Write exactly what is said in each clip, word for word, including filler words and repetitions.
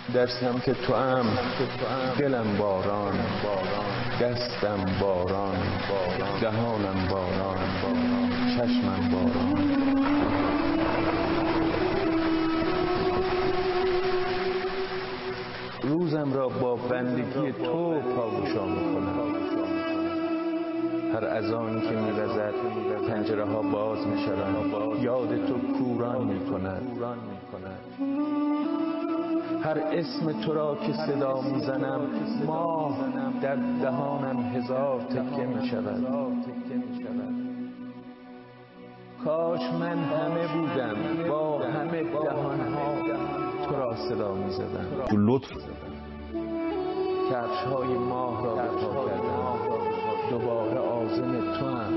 در سمت تو ام دلم باران، دستم باران، دهانم باران، چشمم باران. روزم را با بندگی تو پاگوشا میکنم. هر اذانی که می‌وزد پنجره ها باز می‌شوند، یاد تو کوران می‌کند. هر اسم تو را که صدا می‌زنم، ماه در دهانم هزار تکه می‌شود. کاش من همه بودم، با همه دهان‌ها تو را صدا می‌زدم. تو لطف کفش‌های ماه را به پا کردم، دوباره عازم تو هم.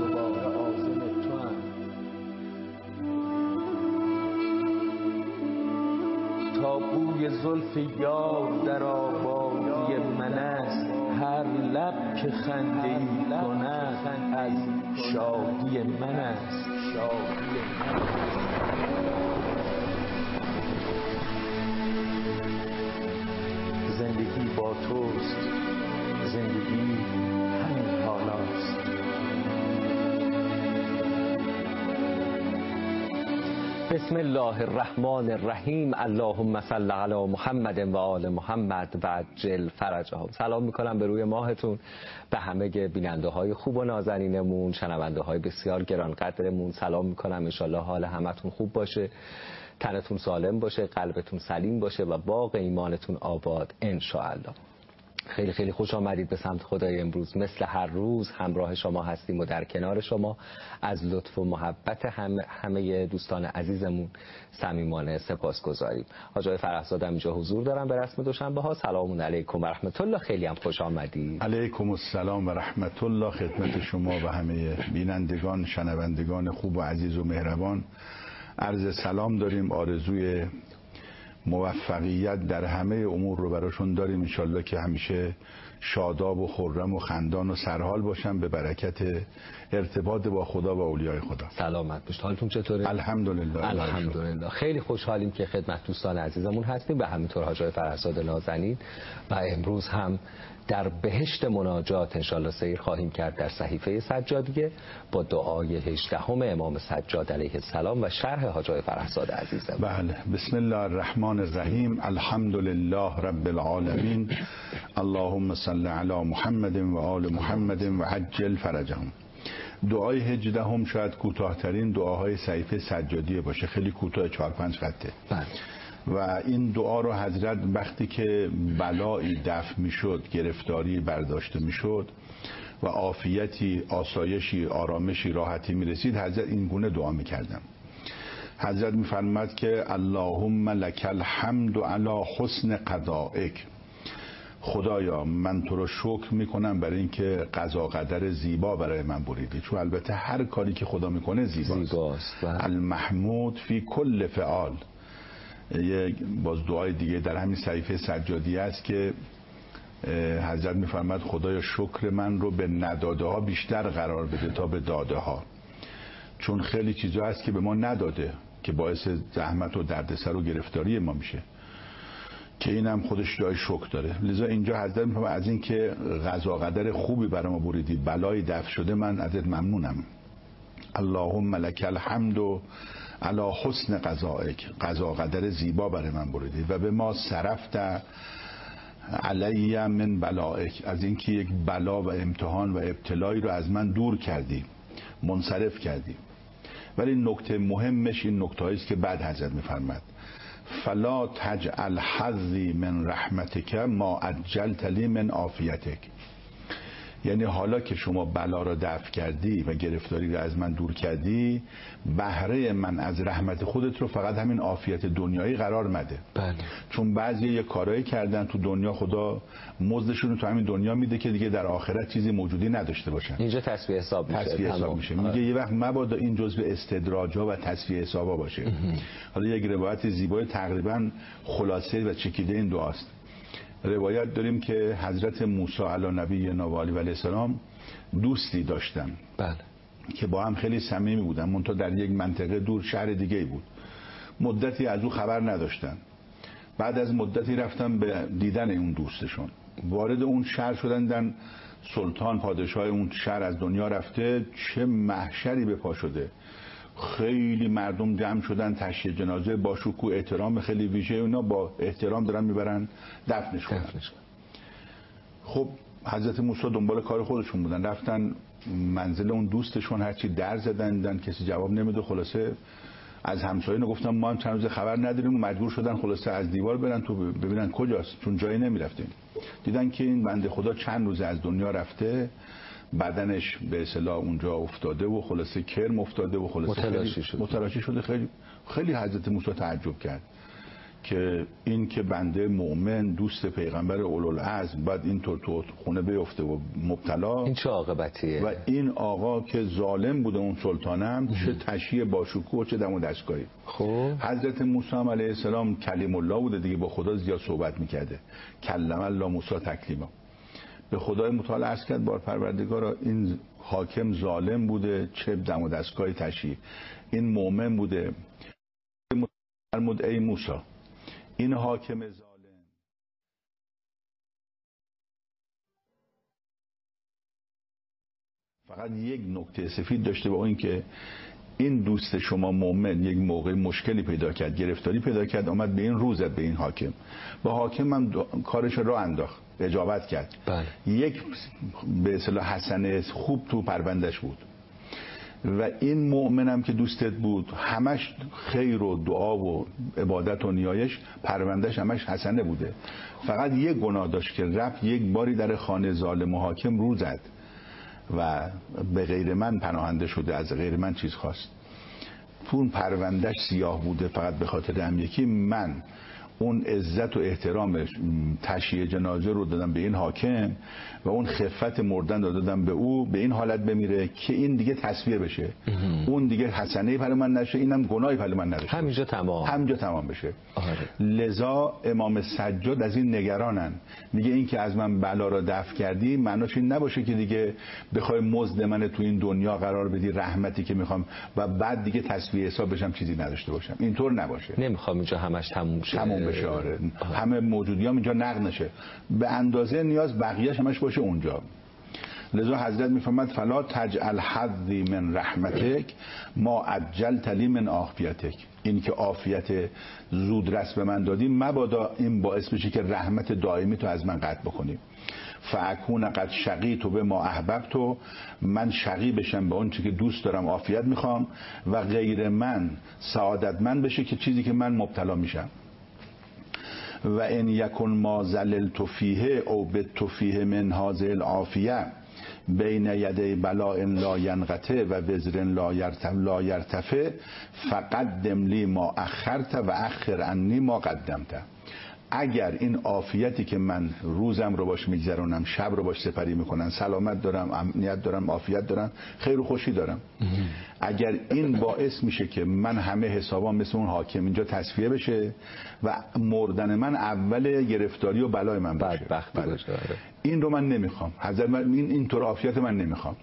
تا بوی زلف یار در آبادی من است، هر لب که خنده‌ای کند از شادی من است. زندگی با توست، زندگی همین حالاست. بسم الله الرحمن الرحیم. اللهم صل علی محمد و آل محمد و عجل فرجهم. سلام میکنم به روی ماهتون، به همه بیننده های خوب و نازنینمون، شنونده های بسیار گرانقدرمون سلام میکنم. انشالله حال همتون خوب باشه، تنتون سالم باشه، قلبتون سلیم باشه و باغ ایمانتون آباد انشاءالله. خیلی خیلی خوش آمدید به سمت خدای. امروز مثل هر روز همراه شما هستیم و در کنار شما از لطف و محبت همه, همه دوستان عزیزمون صمیمانه سپاسگزاریم. حاج آقای فرهزاد اینجا حضور دارم به رسم دوشنبه ها. سلام علیکم و رحمت الله. خیلی هم خوش آمدید. علیکم السلام و رحمت الله خدمت شما و همه بینندگان شنوندگان خوب و عزیز و مهربان. عرض سلام داریم، آرزوی موفقیت در همه امور رو براشون داریم. انشالله که همیشه شاداب و خرم و خندان و سرحال باشن به برکت ارتباط با خدا و اولیای خدا. سلامت باشید. حالتون چطوره؟ الحمدلله. الحمدلله. خیلی خوشحالیم که خدمت دوستان عزیزمون هستیم و همینطور حاج آقای فرهزاد نازنین و امروز هم در بهشت مناجات انشالله سیر خواهیم کرد در صحیفه سجادیه با دعای هجدهم امام سجاد علیه السلام و شرح حاج آقای فرهزاد عزیزم. بله. بسم الله الرحمن الرحیم. الحمدلله رب العالمین. اللهم صل علی محمد و آل محمد و عجل فرجهم. دعای هجدهم شاید کوتاه‌ترین دعاهای صحیفه سجادیه باشه، خیلی کوتاه، چهار پنج خطه. بله. و این دعا رو حضرت وقتی که بلایی دفع میشد، گرفتاری برداشته میشد و عافیتی، آسایشی، آرامشی، راحتی میرسید، حضرت این گونه دعا میکردن. حضرت میفرماد که اللهم لک الحمد علی حسن قضائک. خدایا من تو رو شکر میکنم برای اینکه قضا قدر زیبا برای من بریدی، چون البته هر کاری که خدا میکنه زیباست, زیباست. المحمود فی کل فعال. یک باز دعای دیگه در همین صحیفه سجادی است که حضرت میفرماد خدایا شکر من رو به نداده ها بیشتر قرار بده تا به داده ها، چون خیلی چیزا هست که به ما نداده که باعث زحمت و دردسر و گرفتاری ما میشه، که اینم خودش جای شکر داره. لذا اینجا حضرت میفرماد از این که قضا قدر خوبی برای ما بریدی، بلای دفع شده، من ازت ممنونم. اللهم لک الحمد علی حسن قضائک. قضا قدر زیبا برای من بریدی و به ما صرفت علی من بلائک. از اینکه یک بلا و امتحان و ابتلایی رو از من دور کردی، منصرف کردی. ولی نکته مهمش این نکته هاییست که بعد حضرت میفرماد فلا تجعل حظی من رحمتک ما عجلت لی من عافیتک. یعنی حالا که شما بلا را دفع کردی و گرفتاری را از من دور کردی، بهره من از رحمت خودت رو فقط همین عافیت دنیایی قرار مده. بله. چون بعضی یه کارایی کردن تو دنیا، خدا مزدشون رو تو همین دنیا میده که دیگه در آخرت چیزی موجودی نداشته باشن. اینجا تصفیه حساب میشه. تصفیه حساب میشه. میگه یه وقت مبادا این جزء استدراج‌ها و تصفیه حسابا باشه. حالا یک روایت زیبای تقریبا خلاصه و چکیده این دعاست. روایت داریم که حضرت موسی علی نبینا و علیه السلام دوستی داشتن. بله. که با هم خیلی صمیمی بودن، منتها در یک منطقه دور شهر دیگه بود. مدتی از او خبر نداشتن بعد از مدتی رفتم به دیدن اون دوستشون، وارد اون شهر شدن، دن سلطان پادشاه اون شهر از دنیا رفته، چه محشری به پا شده، خیلی مردم جمع شدن، تشییع جنازه با شکوه، احترام خیلی ویژه، اونا با احترام دارن میبرن دفنش کنن. خب حضرت موسی دنبال کار خودشون بودن، رفتن منزل اون دوستشون، هرچی در زدن دیدن کسی جواب نمیده، خلاصه از همسایه‌ها گفتن ما هم چند روز خبر نداریم و مجبور شدن خلاصه از دیوار برن تو ببینن کجاست، چون جایی نمیرفتیم. دیدن که این بنده خدا چند روز از دنیا رفته، بدنش به اصطلاح اونجا افتاده و خلاصه کرم افتاده و خلاصه متلاشی شده. متلاشی شده. خیلی خیلی حضرت موسی تعجب کرد که این که بنده مؤمن دوست پیغمبر اولوالعزم بعد اینطور تو خونه بیفته و مبتلا، این چه عاقبتیه؟ و این آقا که ظالم بوده اون سلطانم چه تشییع با شکوه و چه دم و دستگاهی. خب حضرت موسی علیه السلام کلیم الله بوده دیگه، با خدا زیاد صحبت میکرده، کلم الله موسی تکلیما، به خدای متعال عرض کرد بار پروردگارا این حاکم ظالم بوده، چه دم و دستگاهی تشییع، این مؤمن بوده. فرمود ای موسی این حاکم ظالم فقط یک نکته سفید داشته، با این که این دوست شما مؤمن یک موقع مشکلی پیدا کرد، گرفتاری پیدا کرد، آمد به این روزت به این حاکم، با حاکم هم کارش را انداخت، اجابت کرد. بله. یک به اصطلاح حسنه خوب تو پروندش بود و این مؤمنم که دوستت بود همش خیر و دعا و عبادت و نیایش، پروندش همش حسنه بوده، فقط یک گناه داشت که رفت یک باری در خانه ظالم و حاکم رو زد و به غیر من پناهنده شده، از غیر من چیز خواست. اون پروندش سیاه بوده فقط به خاطر هم یکی من اون عزت و احترام تشییع جنازه رو دادم به این حاکم و اون خفت مردن رو دادم به او، به این حالت بمیره که این دیگه تصویر بشه، اون دیگه حسنه پر من نشه، اینم گناهی پر من نداشته، همینجا تمام همینجا تمام بشه. آره. لذا امام سجاد از این نگرانن، میگه این که از من بلا را دفع کردی معناش این نباشه که دیگه بخوای مزد من تو این دنیا قرار بدی، رحمتی که میخوام و بعد دیگه تصفیه حساب بشم چیزی نداشته باشم، اینطور نباشه. نمیخوام اینجا همش تموم شه، تموم بشه. آره. همه موجودیام اینجا نقد نشه، به اندازه نیاز بقیه‌اش همش باشه اونجا. لذا حضرت میفرماد فلا تجعل حظی من رحمتک ما عجلت لی من عافیتک، این که عافیت زود رس به من دادی مبادا این باعث بشه که رحمت دائمی تو از من قطع بکنی. فاکون قد شقیت به ما احببت، من شقی بشم به اون چیزی که دوست دارم، عافیت میخوام، و غیر من سعادتمند بشه که چیزی که من مبتلا میشم. و ان یکن ما زللت فیه او بت فیه من هذه العافیه بین یدی بلاء لا ینقطع و وزر لا یرتفع فقدم لی ما اخرت و اخر عنی ما قدمت. اگر این عافیتی که من روزم رو باش میگذرونم، شب رو باش سپری میکنم، سلامت دارم، امنیت دارم، عافیت دارم، خیر و خوشی دارم، اگر این باعث میشه که من همه حسابام مثل اون حاکم اینجا تصفیه بشه و مردن من اول گرفتاری و بلای من باشه، این رو من نمیخوام. حضرت من این اینطور عافیت من نمیخوام.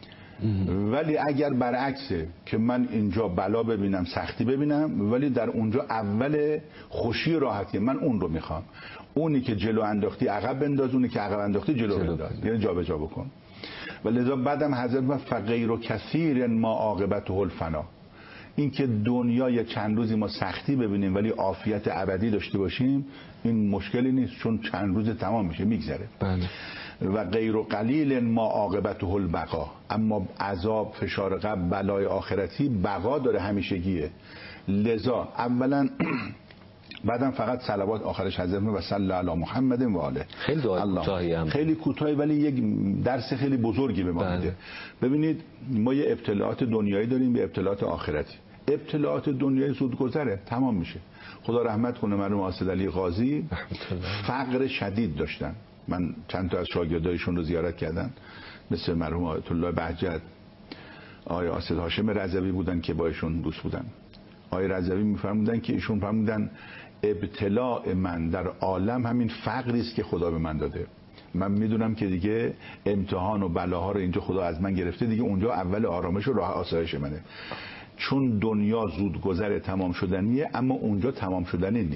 ولی اگر برعکسه که من اینجا بلا ببینم، سختی ببینم، ولی در اونجا اول خوشی و راحتی، من اون رو میخوام. اونی که جلو انداختی عقب بنداز، اونی که عقب انداختی جلو بنداز، یعنی جا به جا بکن. و لذا بعدم حضرت ما فقیر و کثیر ما عاقبته الفنا، این که دنیای چند روزی ما سختی ببینیم ولی عافیت ابدی داشته باشیم، این مشکلی نیست، چون چند روز تمام میشه، میگذره. بله. و غیر قلیل ما عاقبته البقا، اما عذاب، فشار قبر، بلای آخرتی بقا داره، همیشگیه. لذا اولا بعدم فقط صلوات آخرش حضرت و صلی علی محمد و آله. خیلی دعای کوتاهی هم، خیلی کوتاهی ولی یک درس خیلی بزرگی به ما میده. ببینید ما یه ابتلاعات دنیایی داریم، به ابتلاعات آخرتی. ابتلاعات دنیایی زود گذره، تمام میشه. خدا رحمت کنه مرحوم اسد علی قاضی، فقر شدید داشتن. من چند تا از شاگردایشون رو زیارت کردم، مثل مرحوم آیت الله بهجت، آقای اسد هاشم رضوی بودن که با ایشون دوست بودن. آقای رضوی میفرمودن که ایشون فرمودن ابتلاء من در عالم همین فقری است که خدا به من داده. من میدونم که دیگه امتحان و بلاها رو اینجا خدا از من گرفته، دیگه اونجا اول آرامش و راه آسایش منه. چون دنیا زود گذر تمام شدنیه، اما اونجا تمام شدنی نیست.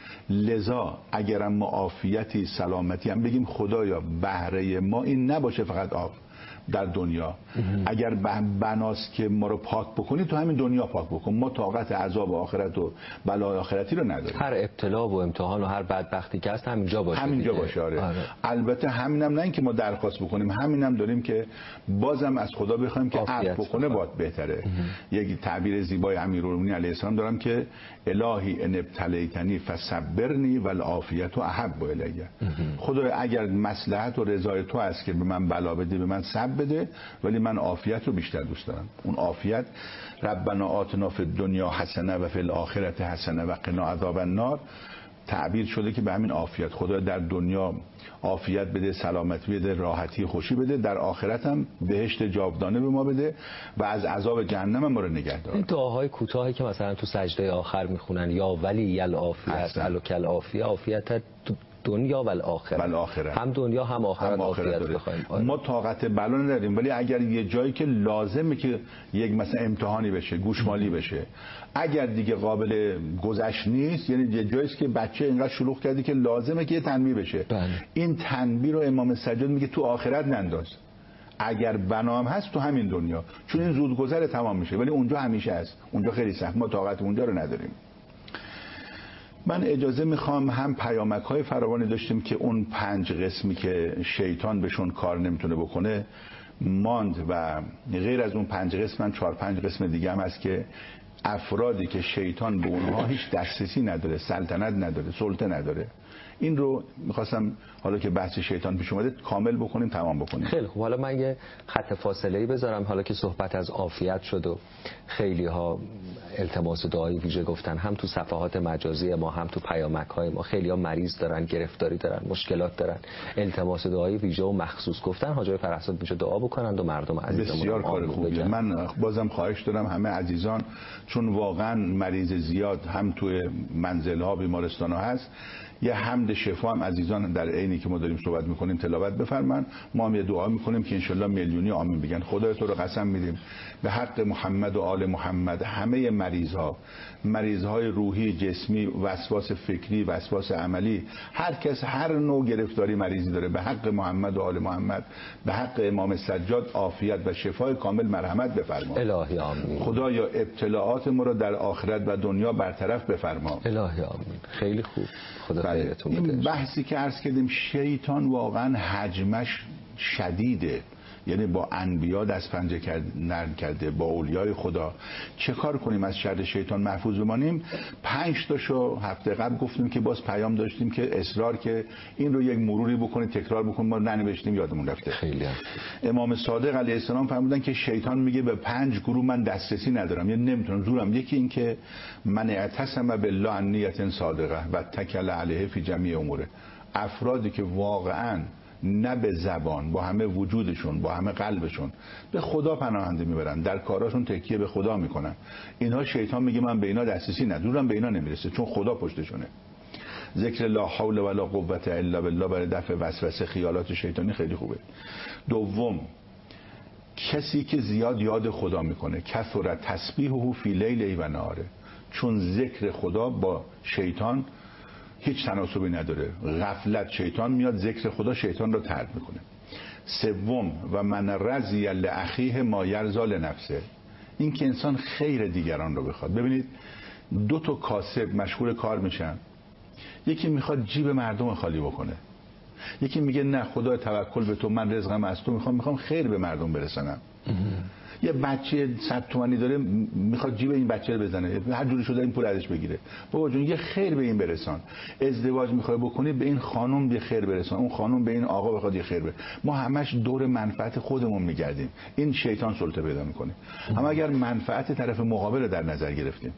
لذا اگرم ما عافیتی سلامتی هم بگیم خدایا بهره ما این نباشه فقط آب در دنیا، اگر بناست که ما رو پاک بکنی تو همین دنیا پاک بکن، ما طاقت عذاب آخرت و بلای آخرتی رو نداریم. هر ابتلا و امتحان و هر بدبختی که هست همینجا باشه، همینجا باشه. آره. آره. البته همینم نه اینکه ما درخواست بکنیم، همینم داریم که بازم از خدا بخوایم که عفو بکنه باد بهتره. یک تعبیر زیبای امیرالمومنین علیه السلام دارم که الهی ان ابتلیتنی فصبرنی والعافیت احب الیه. خدا اگر مصلحت و رضای تو است که به من بلا بدی، به من صبر بده، ولی من عافیت رو بیشتر دوست دارم. اون عافیت ربنا آتنا فی الدنیا حسنه و فی الاخره حسنه و قنا عذاب النار تعبیر شده که به همین عافیت، خدا در دنیا عافیت بده، سلامتی بده، راحتی خوشی بده، در آخرت هم بهشت جاودانه به ما بده و از عذاب جهنم ما رو نگه داره. این دعاهای کوتاهی که مثلا تو سجده آخر میخونن، یا ولی العافیت الک العافیه، عافیت دنیا و الاخره، هم دنیا هم آخرت عافیت بخوایم. ما طاقت بلا نداریم، ولی اگر یه جایی که لازمه که یک مثلا امتحانی بشه، گوشمالی بشه، اگر دیگه قابل گذشت نیست، یعنی یه جایی که بچه اینقدر شلوغ کردی که لازمه که یه تنبیه بشه، بله. این تنبیه رو امام سجاد میگه تو آخرت ننداز، اگر بنام هست تو همین دنیا، چون این زودگذر تمام میشه، ولی اونجا همیشه هست، اونجا خیلی سخت، ما طاقت اونجا رو نداریم. من اجازه میخوام، هم پیامک های فراوانی داشتیم که اون پنج قسمی که شیطان بهشون کار نمیتونه بکنه ماند و غیر از اون پنج قسم من چهار پنج قسم دیگه هم هست که افرادی که شیطان به اونها هیچ دسترسی نداره، سلطنت نداره، سلطه نداره، این رو میخواستم حالا که بحث شیطان پیش اومده کامل بکنیم، تمام بکنیم. خیلی خوب. حالا من یه خط فاصله‌ای بذارم، حالا که صحبت از عافیت شد و خیلی ها التماس دعایی ویژه گفتن، هم تو صفحات مجازی ما هم تو پیامک های ما، خیلی ها مریض دارن، گرفتاری دارن، مشکلات دارن، التماس دعایی ویژه و مخصوص گفتن حاج فرهزاد میشه دعا بکنن و مردم عزیزمون بسیار کار خوبیه. من بازم خواهش دارم همه عزیزان، چون واقعا مریض زیاد هم توی منزل ها بیمارستان ها هست، یه حمد شفا هم عزیزان در عینی که ما داریم صحبت میکنیم تلاوت بفرمایید، ما هم یه دعا میکنیم که انشالله میلیونی آمین بگن. خدای تو رو قسم میدیم به حق محمد و آل محمد، همه مریض ها، مریض های روحی، جسمی، وسواس فکری، وسواس عملی، هر کس هر نوع گرفتاری مریضی داره، به حق محمد و آل محمد، به حق امام سجاد عافیت و شفای کامل مرحمت بفرما. الهی آمین. خدایا ابتلاعات ما رو در آخرت و دنیا برطرف بفرما. الهی آمین. خیلی خوب. خدا خیرتون بده. این بحثی که عرض کردیم، شیطان واقعا حجمش شدیده، یعنی با انبیا دست پنجه کرد نرم کرده، با اولیای خدا. چه کار کنیم از شر شیطان محفوظ بمانیم؟ پنج تاشو هفته قبل گفتیم که باز پیام داشتیم که اصرار که این رو یک مروری بکنید، تکرار بکنید، ما ننوشتیم یادمون رفته. خیلی هم. امام صادق علیه السلام فرمودن که شیطان میگه به پنج گروه من دسترسی ندارم، یعنی نمیتونم، زورم. یکی این که من اعتصم بالله عن نیت صادقه و تکل علیه فی جمیع اموره، افرادی که واقعا نه به زبان، با همه وجودشون، با همه قلبشون به خدا پناهنده میبرن، در کاراشون تکیه به خدا میکنن، اینها شیطان میگه من به اینا دسترسی ندارم، به اینا نمیرسه، چون خدا پشتشونه. ذکر لا حول ولا قوة الا بالله برای دفع وسوسه خیالات شیطانی خیلی خوبه. دوم، کسی که زیاد یاد خدا میکنه، کثرت تسبیحه فی لیل و نهاره، چون ذکر خدا با شیطان هیچ تناسبی نداره، غفلت شیطان میاد، ذکر خدا شیطان رو طرد میکنه. سوم، و من رضی لاخیه ما یرضی لنفسه، این که انسان خیر دیگران رو بخواد. ببینید دو تا کاسب مشغول کار میشن، یکی میخواد جیب مردم خالی بکنه، یکی میگه نه خدا توکل به تو، من رزقم از تو میخوام، میخوام خیر به مردم برسونم. یه بچه صد تومانی داره میخواد جیب این بچه رو بزنه، هر جوری شده این پول ازش بگیره. بابا جون یه خیر به این برسان. ازدواج میخوای بکنی، به این خانم یه خیر برسان، اون خانم به این آقا بخواد یه خیر برسان. ما همش دور منفعت خودمون میگردیم، این شیطان سلطه پیدا میکنه. اما اگر منفعت طرف مقابل رو در نظر گرفتیم،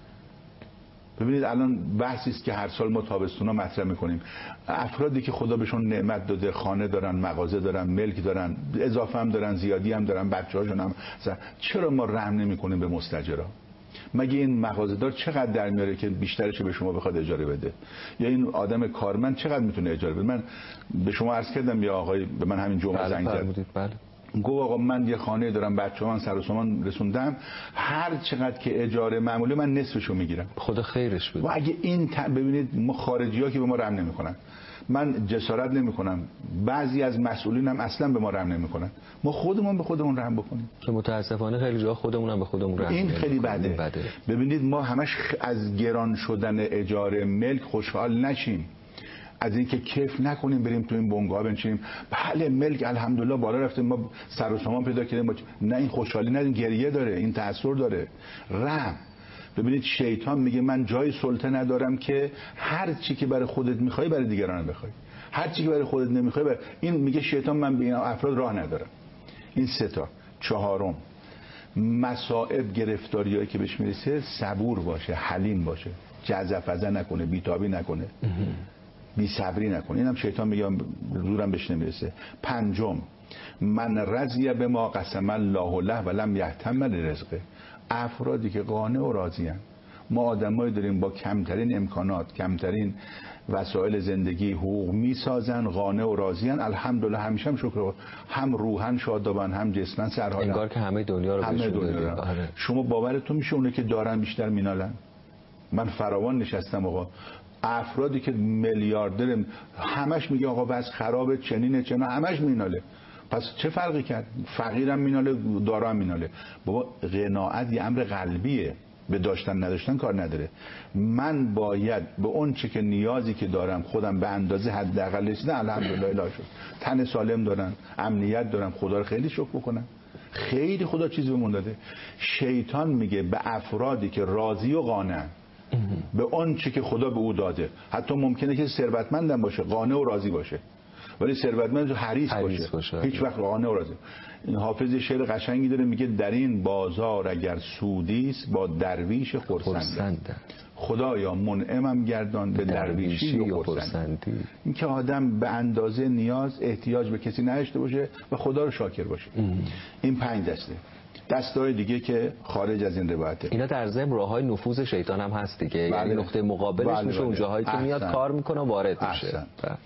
ببینید الان بحثی است که هر سال ما تابستونا مطرح میکنیم، افرادی که خدا بهشون نعمت داده، خانه دارن، مغازه دارن، ملک دارن، اضافه هم دارن، زیادی هم دارن، بچه‌هاشون هم، چرا ما رحم نمیکنیم به مستاجرا؟ مگه این مغازه دار چقدر در میاره که بیشترش به شما بخواد اجاره بده؟ یا این آدم کارمند چقدر میتونه اجاره بده؟ من به شما عرض کردم یا آقای به من همین جمعه زنگ زد، بله. گفت آقا من یه خانه دارم، بچه‌ها من سر و سامان رسوندم، هر چقدر که اجاره معموله من نصفشو میگیرم. خدا خیرش بده. و اگه این ت... ببینید ما خارجی‌ها که به ما رحم نمی‌کنن، من جسارت نمی‌کنم، بعضی از مسئولین هم اصلا به ما رحم نمی‌کنن، ما خودمون به خودمون رحم بکنیم که متاسفانه خیلی جا خودمون هم به خودمون رحم این خیلی بده. بده. ببینید ما همش از گران شدن اجاره ملک خوشحال نشیم، از اینکه کیف نکنیم بریم تو این بنگاه بنشینیم بله ملک الحمدلله بالا رفته ما سر و سامان پیدا کردیم، نه این خوشحالی نداریم، گریه داره، این تأثیر داره، رحم. ببینید شیطان میگه من جای سلطه ندارم که هر چی که برای خودت میخوای برای دیگران بخوای، هر چی که برای خودت نمیخوای برای... این میگه شیطان من به این افراد راه ندارم. این سه تا. چهارم، مصائب گرفتاریایی که بهش میرسه صبور باشه، حلیم باشه، جزع نکنه، بیتابی نکنه، بی صبری نکنه. اینم شیطان میگه زورم بهش نمیرسه. پنجم، من رضی به ما قسم الله له و لم یهتم لرزقه. افرادی که قانع و راضی ان. ما آدمایی داریم با کمترین امکانات، کمترین وسایل زندگی حقوق میسازن، قانع و راضی ان، الحمدلله همیشه هم شکر، هم روحن شادابن هم جسمن سرحالن، انگار که همه دنیا رو همه دنیا رو. شما باورتون میشه اونه که دارن بیشتر مینالن؟ من فراوان نشستم آقا، افرادی که میلیاردر همش میگه آقا بس خرابه، چنینه چنا، همش میناله. پس چه فرقی کرد؟ فقیرم میناله، دارم میناله. بابا قناعت یه امر قلبیه، به داشتن نداشتن کار نداره. من باید به اون چه که نیازی که دارم خودم به اندازه حداقل رسیدم، الحمدلله الا شد، تن سالم دارم، امنیت دارم، خدا رو خیلی شکر بکنم، خیلی خدا چیزی بهمون داده. شیطان میگه به افرادی که راضی و قانعن به اون چه که خدا به او داده، حتی ممکنه که ثروتمندم باشه قانع و راضی باشه، ولی ثروتمند حریص باشه. باشه هیچ وقت قانع و راضی. این حافظ شعر قشنگی داره میگه در این بازار اگر سودی است با درویش خرسند، خدایا منعمم گردان به درویشی و خرسندی. این که آدم به اندازه نیاز احتیاج به کسی نداشته باشه و خدا رو شاکر باشه. ام. این پنج دسته. دستای دیگه که خارج از این روایته، اینا در ضمن راههای نفوذ شیطان هم هست دیگه. بله. یعنی نقطه مقابلش بله میشه بله. اون جاهایی که میاد کار میکنه وارد میشه.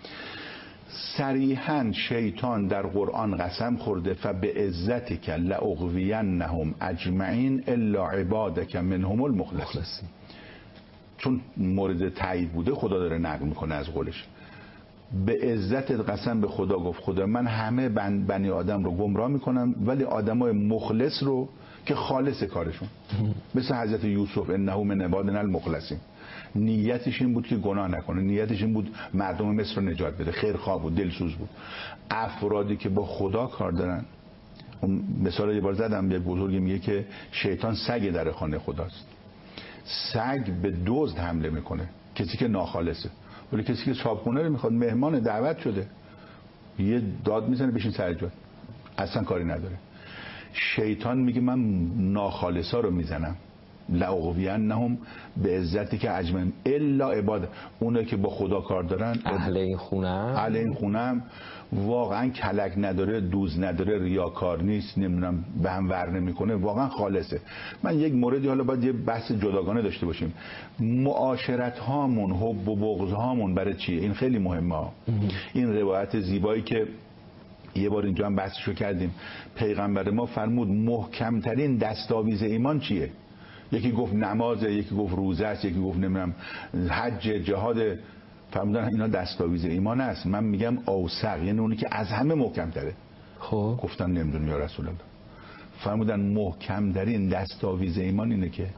صریحاً شیطان در قرآن قسم خورده فبه عزتک لاغوینهم اجمعین الا عبادک منهم المخلصین. چون مورد تایید بوده خدا داره نقل میکنه از قولش. به عزت قسم به خدا گفت خدا من همه بنی آدم رو گمراه میکنم ولی آدمای مخلص رو که خالص کارشون، مثل حضرت یوسف انه من عبادنا المخلصین، نیتش این بود که گناه نکنه، نیتش این بود مردم مصر رو نجات بده، خیرخواه بود، دلسوز بود. افرادی که با خدا کار دارن، مثال یه بار زدم یه بزرگی میگه که شیطان سگ در خانه خداست. سگ به دزد حمله میکنه، کسی که ناخالصه، ولی کسی که صاحبخونه رو میخواد، مهمان دعوت شده، یه داد میزنه بشین سر جات، اصلا کاری نداره. شیطان میگه من ناخالصا رو میزنم، لاغوینهم به عزتی که اجمعین الا عباد، اونه که با خدا کار دارن، اهل این خونه اهل این خونه واقعا کلک نداره، دوز نداره، ریاکار نیست، نمیدونم به هم ور نمیکنه، واقعا خالصه. من یک موردی حالا باید یه بحث جداگانه داشته باشیم، معاشرت هامون، حب و بغض هامون برای چیه؟ این خیلی مهمه. این روایت زیبایی که یه بار اینجا هم بحثشو کردیم، پیغمبر ما فرمود محکمترین دستاویز ایمان چیه؟ یکی گفت نمازه، یکی گفت روزه است، یکی گفت نمیدونم حج، جهاد. فرمودن اینا دستاویز ایمان است. من میگم اوثق، یعنی اونی که از همه محکم تره. خب گفتم نمیدونم یا رسول الله. فرمودن محکم ترین دستاویز ایمان اینه که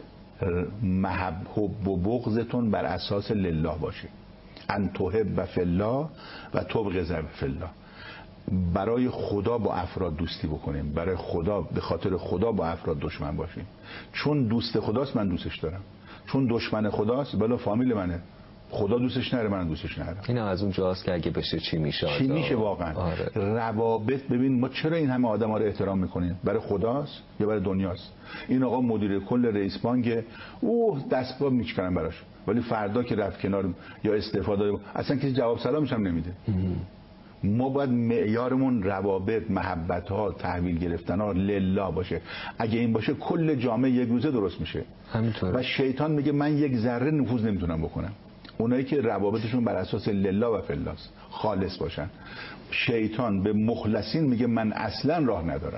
محب و بغضتون بر اساس لله باشه، ان تحب فی الله و تبغض فی الله. برای خدا با افراد دوستی بکنیم، برای خدا، به خاطر خدا با افراد دشمن باشیم. چون دوست خداست من دوستش دارم، چون دشمن خداست بلا فامیل منه، خدا دوستش نره من دوستش نرم. این از اون جاست که اگه بشه چی میشه، چی میشه واقعا. آره. روابط، ببین ما چرا این همه آدما رو احترام میکنیم؟ برای خداست یا برای دنیاست؟ این آقا مدیر کل رئیس بانک، اوه دستگاه میچکنن براش، ولی فردا که رفت کنار یا استعفا داده اصلا کسی جواب سلامش هم نمیده. ما باید معیارمون روابط، محبت ها، تحویل گرفتن ها لله باشه. اگه این باشه کل جامعه یک روزه درست میشه. همینطور. و شیطان میگه من یک ذره نفوذ نمیتونم بکنم. اونایی که روابطشون بر اساس لله و فلاس خالص باشن. شیطان به مخلصین میگه من اصلا راه ندارم.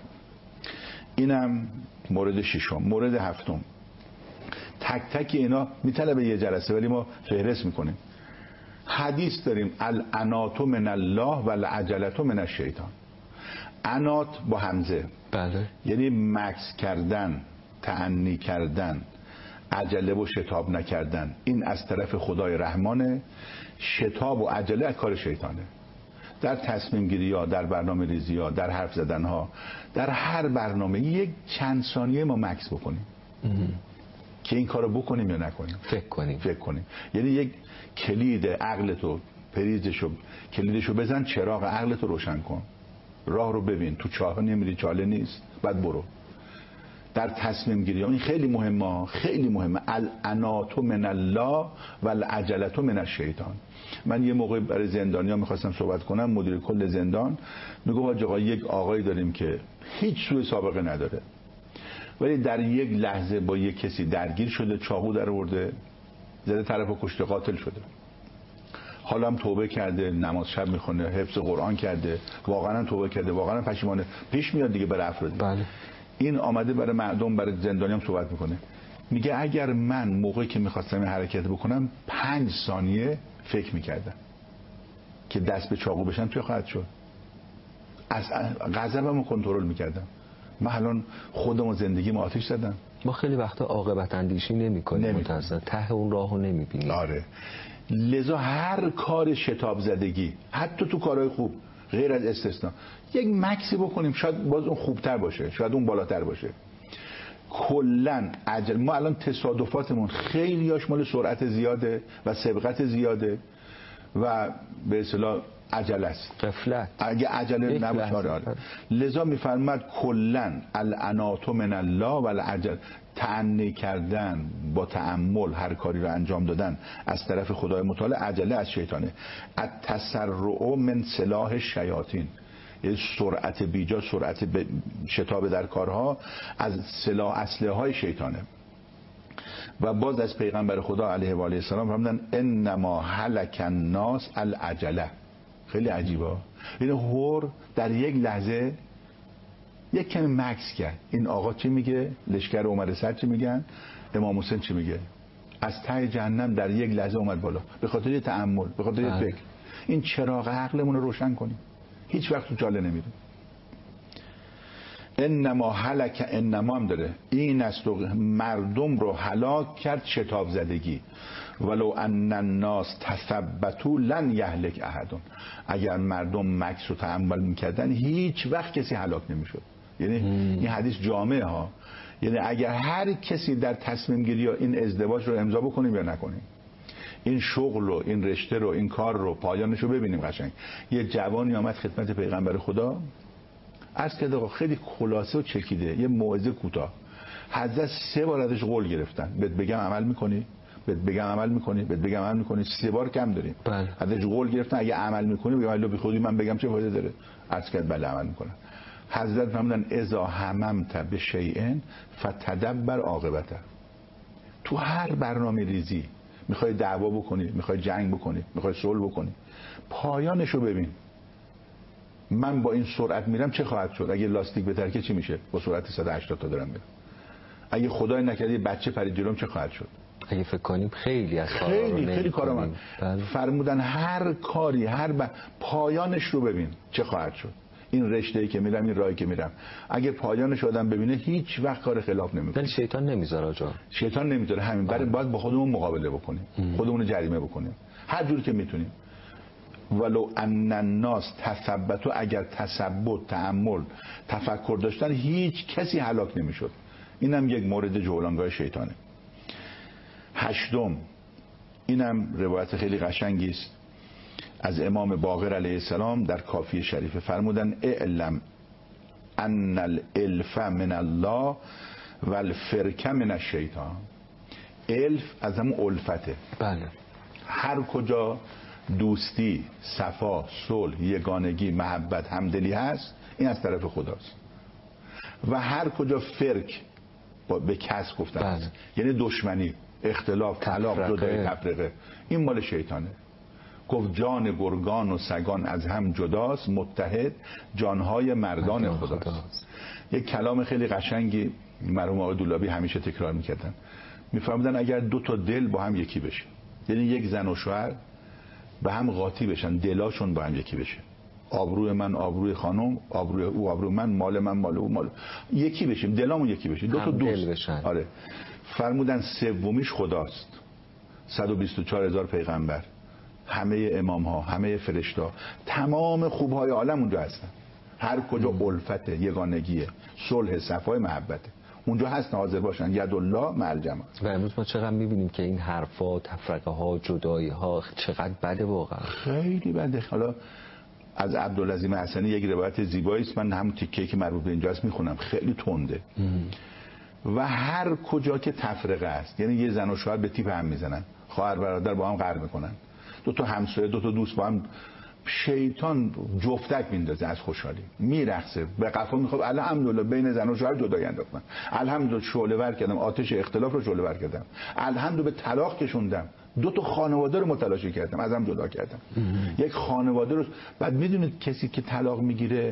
اینم مورد ششم. مورد هفتم، تک تک اینا میطلبه یه جلسه ولی ما فهرست میکنیم. حدیث داریم العنات من الله و العجلة من الشیطان. عنات با همزه، بله، یعنی مکث کردن، تأنی کردن، عجله و شتاب نکردن، این از طرف خدای رحمانه. شتاب و عجله از کار شیطانه. در تصمیم گیری ها، در برنامه ریزی ها، در حرف زدن ها، در هر برنامه یک چند ثانیه ما مکث بکنیم که این کارو بکنیم یا نکنیم، فکر کنیم فکر کنیم. یعنی یک کلید عقلتو، پریزشو، کلیدشو بزن، چراغ عقلتو روشن کن، راه رو ببین، تو چاه نمیری، چاله نیست، بعد برو. در تصمیم گیری ها این خیلی مهمه، خیلی مهمه. العنات من الله و العجلة من الشیطان. من یه موقع برای زندانیان میخواستم صحبت کنم، مدیر کل زندان میگه حاج آقا یک آقایی داریم که هیچ سوء سابقه نداره ولی در یک لحظه با یک کسی درگیر شده، چاقو در آورده، زده طرف و کشته، قاتل شده. حالا هم توبه کرده، نماز شب میخونه، حفظ قرآن کرده، واقعا توبه کرده، واقعا پشیمانه. پیش میاد دیگه برای افراد. بله. این آمده برای مردم، برای زندانیان صحبت میکنه. میگه اگر من موقعی که میخواستم این حرکت بکنم پنج ثانیه فکر میکردم که دست به چاقو بشن توی خواهد شد، از غضبمو کنترل میکردم. من الان خودم و زندگیمو آتش زدم. ما خیلی وقتا عاقبت اندیشی نمی‌کنیم، متأسفانه ته اون راهو نمی‌بینیم. آره. لذا هر کار شتاب زدگی، حتی تو کارهای خوب غیر از استثناء، یک مکسی بکنیم، شاید باز اون خوبتر باشه، شاید اون بالاتر باشه. کلن عجل. ما الان تصادفاتمون خیلیاش مال سرعت زیاده و سبقت زیاده و به اصطلاح عجله است، غفلت. اگه عجله نباشه. آره. لذا میفرماد کلن العنات من الله و العجل، تأنی کردن با تأمل هر کاری رو انجام دادن از طرف خدای متعال. عجله از شیطانه. التسرع من سلاح الشیاطین، یعنی سرعت بیجا، سرعت شتاب در کارها از سلاح اسلحه های شیطانه. و باز از پیغمبر خدا علیه و آله السلام فرمودن انما هلک الناس العجله. خیلی عجیبه. این هور در یک لحظه یک کمی مکس کرد. این آقا چی میگه؟ لشکر عمر سر چی میگن؟ امام حسین چی میگه؟ از ته جهنم در یک لحظه اومد بالا به خاطر تأمل، به خاطر فکر. این چراغ عقلمون رو روشن کنیم، هیچ وقت تو چاله نمیریم. انما هلک، انما هم داره، این است و مردم رو هلاک کرد شتاب زدگی. ولو ان الناس تثبتوا لن یهلک احد. اگر مردم مکث و تأمل میکردن هیچ وقت کسی هلاک نمیشد. یعنی این حدیث جامعه ها، یعنی اگر هر کسی در تصمیم گیری ها این ازدواج رو امضا بکنیم یا نکنیم، این شغل رو، این رشته رو، این کار رو، پایانش رو ببینیم قشنگ. یه جوانی آمد خدمت پیغمبر خدا، عرض کرده خیلی خلاصه و چکیده، یه موعظه کوتاه. حضرت سه بار ازش قول گرفتن، بهت بگم عمل میکنی؟ بهت بگم عمل میکنی؟ بهت بگم عمل میکنی؟ سه بار کم داریم. بله. ازش قول گرفتن اگه عمل میکنی بگم الا بی خودی من بگم چه فایده داره؟ عرض کرد بله عمل میکنم. حضرت فرمودن اذا هممت بشیء فتدبر عاقبته. تو هر برنامه ریزی میخوای دعوا بکنی، میخوای جنگ بکنی، میخوای صلح بکنی، پایانشو ببین. من با این سرعت میرم چه خواهد شد؟ اگه لاستیک بترکه چی میشه؟ با سرعت صد و هشتاد تا دارم میرم. اگه خدای نکرده بچه پرید جلوم چه خواهد شد؟ اگه فکر کنیم خیلی از کارا رو خیلی خیلی کارا من بله. فرمودن هر کاری، هر ب... پایانش رو ببین چه خواهد شد. این رشته‌ای که میرم، این راهی که میرم، اگه پایانش آدم ببینه هیچ وقت کار خلاف نمیکنه. ولی شیطان نمیذاره آجا. شیطان نمیذاره. همین برای باید با خودمون مقابله بکنیم، خودمون رو جریمه بکنیم هر جور که میتونیم. ولو ان الناس تثبتوا، اگر تثبت، تأمل، تفکر داشتن هیچ کسی هلاک نمیشد. اینم یک مورد جولانگاه شیطانه. هشتم، اینم روایت خیلی قشنگی است از امام باقر علیه السلام در کافی شریفه. فرمودن اعلم ان الالف من الله و الفرک من الشیطان. الف از همون الفته. بله. هر کجا دوستی، صفا، صلح، یگانگی، محبت، همدلی هست این از طرف خداست. و هر کجا فرک به کس گفتن بله. یعنی دشمنی، اختلاف، طلاق، جدایی، تفرقه، این مال شیطانه. گفت جان گرگان و سگان از هم جداست، متحد جانهای مردان خداست. خداست. یک کلام خیلی قشنگی مرحوم آقای دولابی همیشه تکرار میکردن، میفهمیدن اگر دو تا دل با هم یکی بشه، یعنی یک زن و شوهر به هم قاطی بشن، دلاشون با هم یکی بشه، آبروی من آبروی خانم، آبروی او آبروی من، مال من مال او مال، یکی بشیم، دلامون یکی بشه، دو تا دوست بشن. آره. فرمودن سومیش خداست. صد و بیست و چهار هزار پیغمبر، همه امام ها، همه فرشته ها، تمام خوبهای عالم اونجا هستن. هر کجا الفت، یگانگیه، صلح، صفای، محبته، اونجا هستن، حاضر باشن. یدالله مع الجماعه. و امروز ما چقدر میبینیم که این حرفا، تفرقه ها، جدایی ها چقدر بده واقعا. خیلی بده. حالا از عبدالعظیم حسنی یک روایت زیبایی است، من هم تیکه‌ای که مربوط به اینجاست میخونم، خیلی تنده. و هر کجا که تفرقه است، یعنی یه زن و شوهر به تیپ هم میزنن، خواهر برادر با هم قهر میکنن، دو تا همسایه، دو تا دوست با هم، شیطان جفتک میندازه از خوشحالی، میرقصه، به قفا میخواد. الحمدلله بین زن و شوهر جدایی انداختم، الحمدلله شعله ور کردم، آتش اختلاف رو شعله ور کردم، الحمدلله به طلاق کشوندم، دو تا خانواده رو متلاشی کردم، ازم جدا کردم. یک خانواده رو. بعد میدونید کسی که طلاق میگیره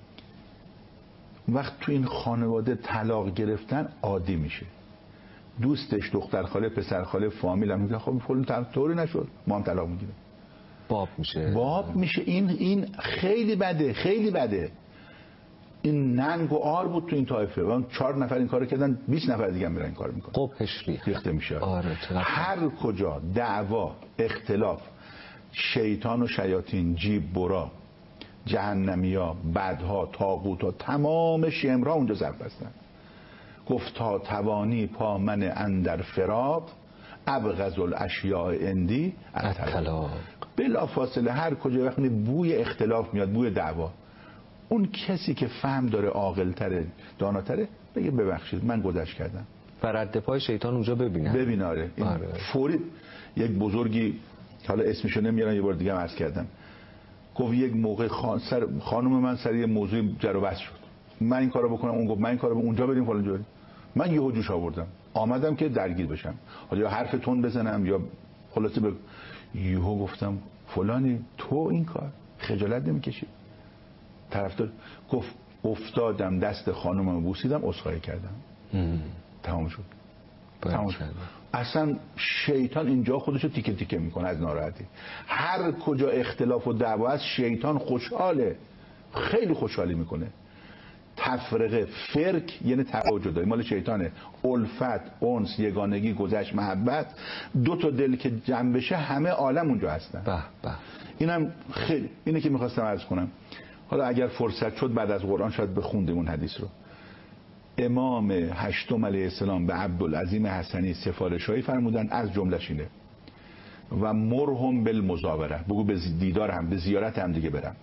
وقت تو این خانواده طلاق گرفتن عادی میشه، دوستش، دختر خاله، پسر خاله، فامیل هم میگه خب فلان طوری نشد، ما هم طلاق میگیریم، باب میشه باب میشه. این این خیلی بده، خیلی بده. این ننگ و آر بود تو این طایفه. اون چهار نفر این کارو کردن، بیست نفر دیگه هم میرن این کارو میکنن. قبحش ریخته میشه. آره. هر کجا دعوا، اختلاف، شیطان و شیاطین، جیب برا، جهنمیا، بدها، طاغوت‌ها، تمام شمرها اونجا ظرف هستن. گفت تا توانی پا من اندر فراق، ابغض الاشیاء اندی الطلاق. بلا فاصله هر کجا وقتی بوی اختلاف میاد، بوی دعوا، اون کسی که فهم داره، عاقل‌تره، داناتره، بگه ببخشید من گذشت کردم و رد پای شیطان اونجا ببینه. ببین. آره. فوری یک بزرگی، حالا اسمشو نمیارم، یه بار دیگه هم عرض کردم، گفت یک موقع خان... سر... خانم من سر یه موضوع جر و بحث شد، من این کارو بکنم، اون گفت من این کارو بکنم، اونجا بریم فلان جا بریم. من یهو جوش آوردم، آمدم که درگیر بشم، حالا یا حرف تون بزنم یا خلاصه به یهو گفتم فلانی تو این کار خجالت نمیکشی؟ طرفدار گفت افتادم دست خانومم بوسیدم، عذرخواهی کردم. تمام شد. تمام شد. اصلا شیطان اینجا خودشو تیکه تیکه میکنه از ناراحتی. هر کجا اختلاف و دعوا است، شیطان خوشحاله، خیلی خوشحالی میکنه. تفرقه، فرق یعنی تفرقه و جدایی، مال شیطانه. الفت، انس، یگانگی، گذشت، محبت، دو تا دل که جمع بشه همه عالم اونجا هستن. به به. اینم خیلی اینه که میخواستم عرض کنم. حالا اگر فرصت شد بعد از قرآن شاید بخوندیم اون حدیث رو. امام هشتم علیه السلام به عبدالعظیم حسنی سفارشایی فرمودن، از جمله‌ش اینه و مرهم بالمزاوره، بگو به دیدار هم، به زیارت هم دیگه برم.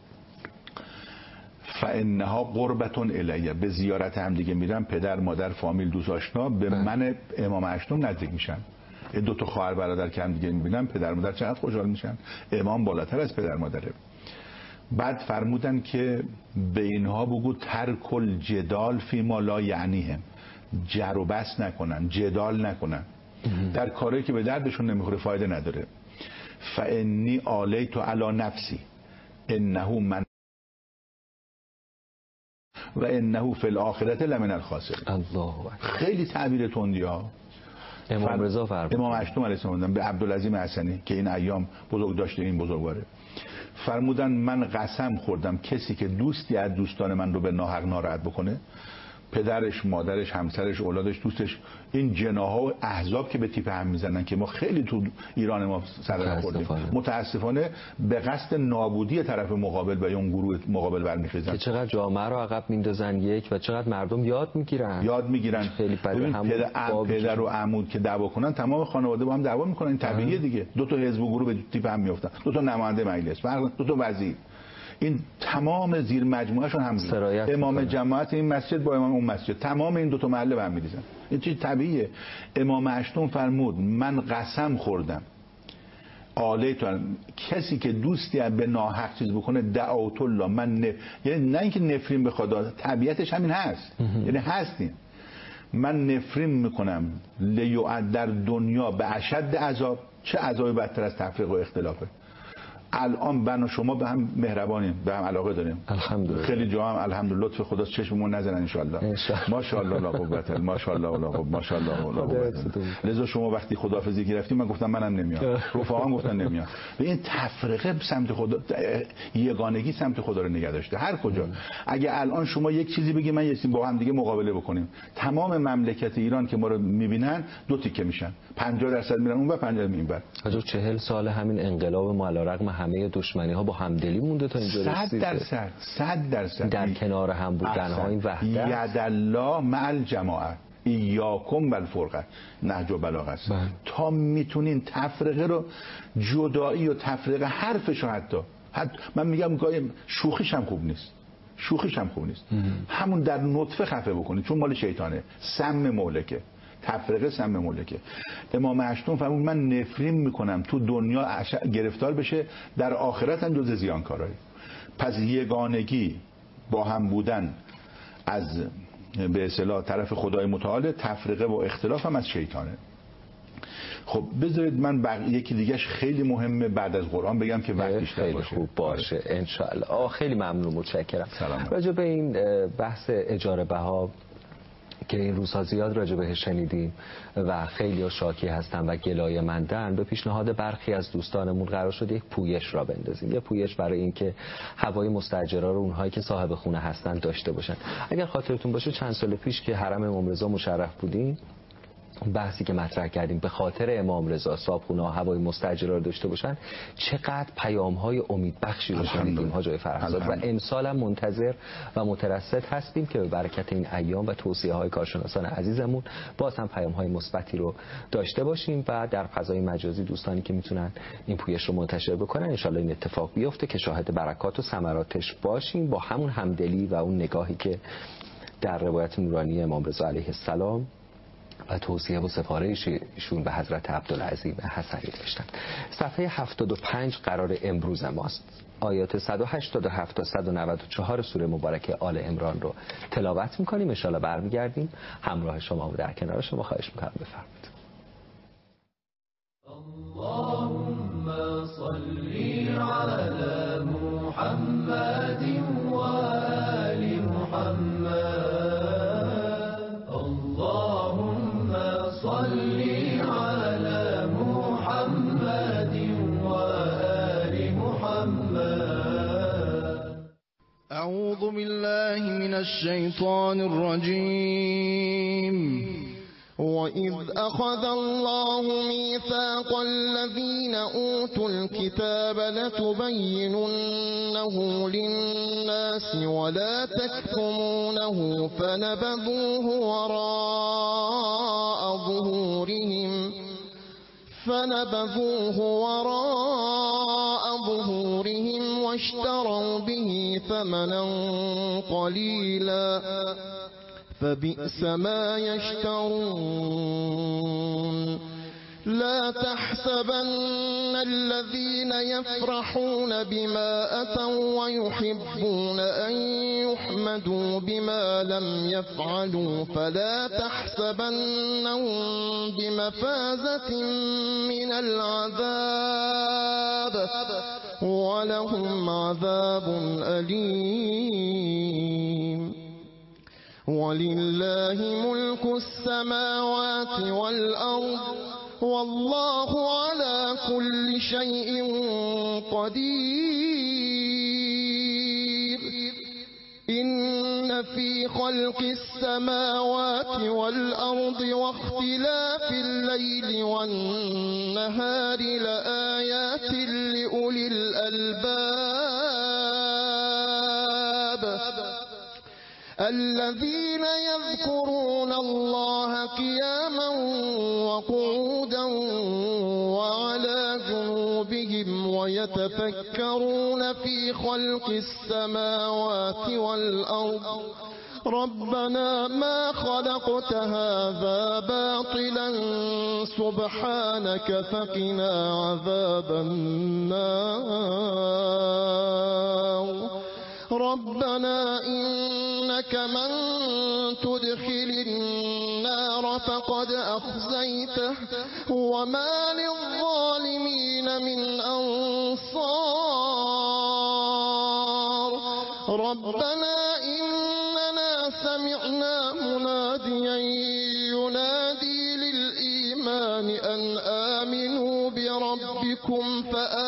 فانها قربتون الیه، به زیارت هم دیگه میرم، پدر، مادر، فامیل، دوست، آشنا به من امام هشتم نزدیک میشن. دو تا خواهر برادر که هم دیگه میبینم، پدر مادر چقدر خوشحال میشن، امام بالاتر از پدر مادره. بعد فرمودن که به اینها بگو ترک الجدال فی ما لا یعنیهم، جر و بحث نکنن، جدال نکنن در کاری که به دردشون نمیخوره، فایده نداره. فانی آلیت علی نفسی انه من و انه فی الاخرة لمن الخاسرین. الله خیلی تعبیر تندی ها. امام رضا فرمود، امام هشتم علیه السلام به عبدالعظیم حسنی که این ایام بزرگ داشته، این بزرگواره، فرمودن من قسم خوردم کسی که دوستی از دوستان من رو به ناحق ناراحت بکنه، پدرش، مادرش، همسرش، اولادش، دوستش، این جناها و احزاب که به تیپ هم میزنن که ما خیلی تو ایران ما سر خوردیم، متاسفانه به قصد نابودی طرف مقابل و اون گروه مقابل برمیخیزن که چقدر جامعه رو عقب میندازن یک و چقدر مردم یاد میگیرن یاد میگیرن خیلی ببین پدر, پدر و عمود که دعوا کنن، تمام خانواده با هم دعوا میکنن، این طبیعیه دیگه. دو تا حزب و گروه به تیپ هم میافتن، دو تا نماینده مجلس، دو تا وزیر، این تمام زیر مجموعهشون هم امام میکنه. جماعت این مسجد با امام اون مسجد، تمام این دو تا محله به هم میریزن، این چیز طبیعیه. امام هشتم فرمود من قسم خوردم آلیتون، کسی که دوستی به ناحق چیز بکنه دعوت الله من نف... یعنی نه اینکه نفرین به خدا، طبیعتش همین هست، یعنی هستین. من نفرین میکنم لیعد در دنیا به اشد عذاب. چه عذابی بدتر از تفریق و اختلافه؟ الان من و شما به هم مهربانیم، به هم علاقه داریم الحمدلله. خیلی جا هم الحمدلله لطف خداست چشممون نزنن ان شاء الله. ماشاءالله لا قوت الا ماشاءالله لا قوت ماشاءالله لا قوت. لذا شما وقتی خداحافظی گرفتیم من گفتم منم نمیام، رفقام گفتن نمیام. و این تفرقه سمت خدا، یگانگی سمت خدا رو نگه داشته هر کجا. اگه الان شما یک چیزی بگی من یکی با هم دیگه مقابله بکنیم، تمام مملکت ایران که ما رو میبینن دو تیکه میشن، پنجاه درصد میرن اون و پنجاه میرن این ور. حاجو چهل سال همین انقلاب ما علیرغم همه دشمنی ها با همدلی مونده تا اینجا رسید. صد درصد صد درصد در کنار هم بودن های وحدت. ید الله مع الجماعه ایاکم بالفرقه نهج و بلاغه است. تا میتونین تفرقه رو، جدایی و تفرقه حرفش رو حتی حتی من میگم گاهی شوخیش هم خوب نیست، شوخیش هم خوب نیست ام. همون در نطفه خفه بکنید چون مال شیطانه، سم مولکه، تفرقه سم مولکه. امام هشتم فرمود من نفرین میکنم تو دنیا گرفتار بشه، در آخرت هم جز زیانکارایی. پس یگانگی با هم بودن از به اصطلاح طرف خدای متعال، تفرقه و اختلاف هم از شیطانه. خب بذارید من بق... یکی دیگهش خیلی مهمه بعد از قرآن بگم که وقت بیشتر خیلی باشه. خوب باشه ان شاء الله. خیلی ممنون، متشکرم. راجع به این بحث اجاره بها که این روزها زیاد راجع بهش شنیدیم و خیلی شاکی هستن و گلایه مندن، به پیشنهاد برخی از دوستانمون قرار شد یک پویش را بندازیم، یک پویش برای اینکه هوای مستاجرا رو اونهایی که صاحب خونه هستن داشته باشن. اگر خاطرتون باشه چند سال پیش که حرم امام رضا مشرف بودیم، بحثی که مطرح کردیم به خاطر امام رضا صاحبخونه ها هوای مستاجرا رو داشته باشن، چقدر پیام های امیدبخشی رو شنیدیم حاجی فرهزاد. و امسال هم منتظر و مترصد هستیم که به برکت این ایام و توصیه های کارشناسان عزیزمون باز هم پیام های مثبتی رو داشته باشیم و در فضای مجازی دوستانی که میتونن این پویش رو منتشر بکنن ان شاء الله این اتفاق بیفته که شاهد برکات و ثمراتش باشیم، با همون همدلی و اون نگاهی که در روایت نورانی امام رضا علیه السلام و توصیه و سفارششون به حضرت عبدالعظیم حسنی داشتن. صفحه هفتاد و پنج قرار امروز ماست. آیات صد و هشتاد و هفت تا صد و نود و چهار سوره مبارکه آل عمران رو تلاوت میکنیم. ان شاء الله برمیگردیم همراه شما و در کنار شما خواهش میکنم بفرمایید. اللهم صل علی محمد و آل محمد. صل على محمد وآل محمد. أعوذ بالله من الشيطان الرجيم. وإذ أخذ الله ميثاق الذين أوتوا الكتاب لتبيننه للناس ولا تكتمونه فنبذوه وراء ظهورهم فنبذوه وراء ظهورهم واشتروا به ثمنا قليلا فبئس ما يشترون. لا تحسبن الذين يفرحون بما أتوا ويحبون أن يحمدوا بما لم يفعلوا فلا تحسبنهم بمفازة من العذاب ولهم عذاب أليم. ولله ملك السماوات والأرض والله على كل شيء قدير. إن في خلق السماوات والأرض واختلاف الليل والنهار لآيات لأولي الألباب الذين يذكرون الله قياما وقعودا وعلى جنوبهم ويتفكرون في خلق السماوات والأرض ربنا ما خلقت هذا باطلا سبحانك فقنا عذاب النار. ربنا إنك من تدخل النار فقد أخزيته وما للظالمين من أنصار ربنا إننا سمعنا مناديا ينادي للإيمان أن آمنوا بربكم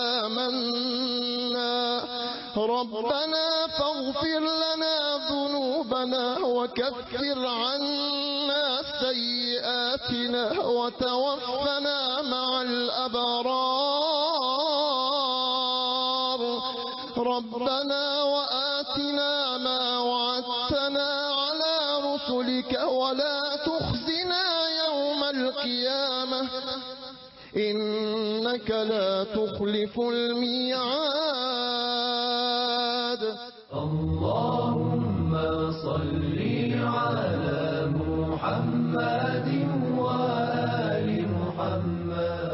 فآمنا ربنا فاغفر لنا ذنوبنا وكفر عنا سيئاتنا وتوفنا مع الأبرار ربنا وآتنا ما وعدتنا على رسلك ولا تخزنا يوم القيامة إنك لا تخلف الميعاد اللهم صل على محمد وآل محمد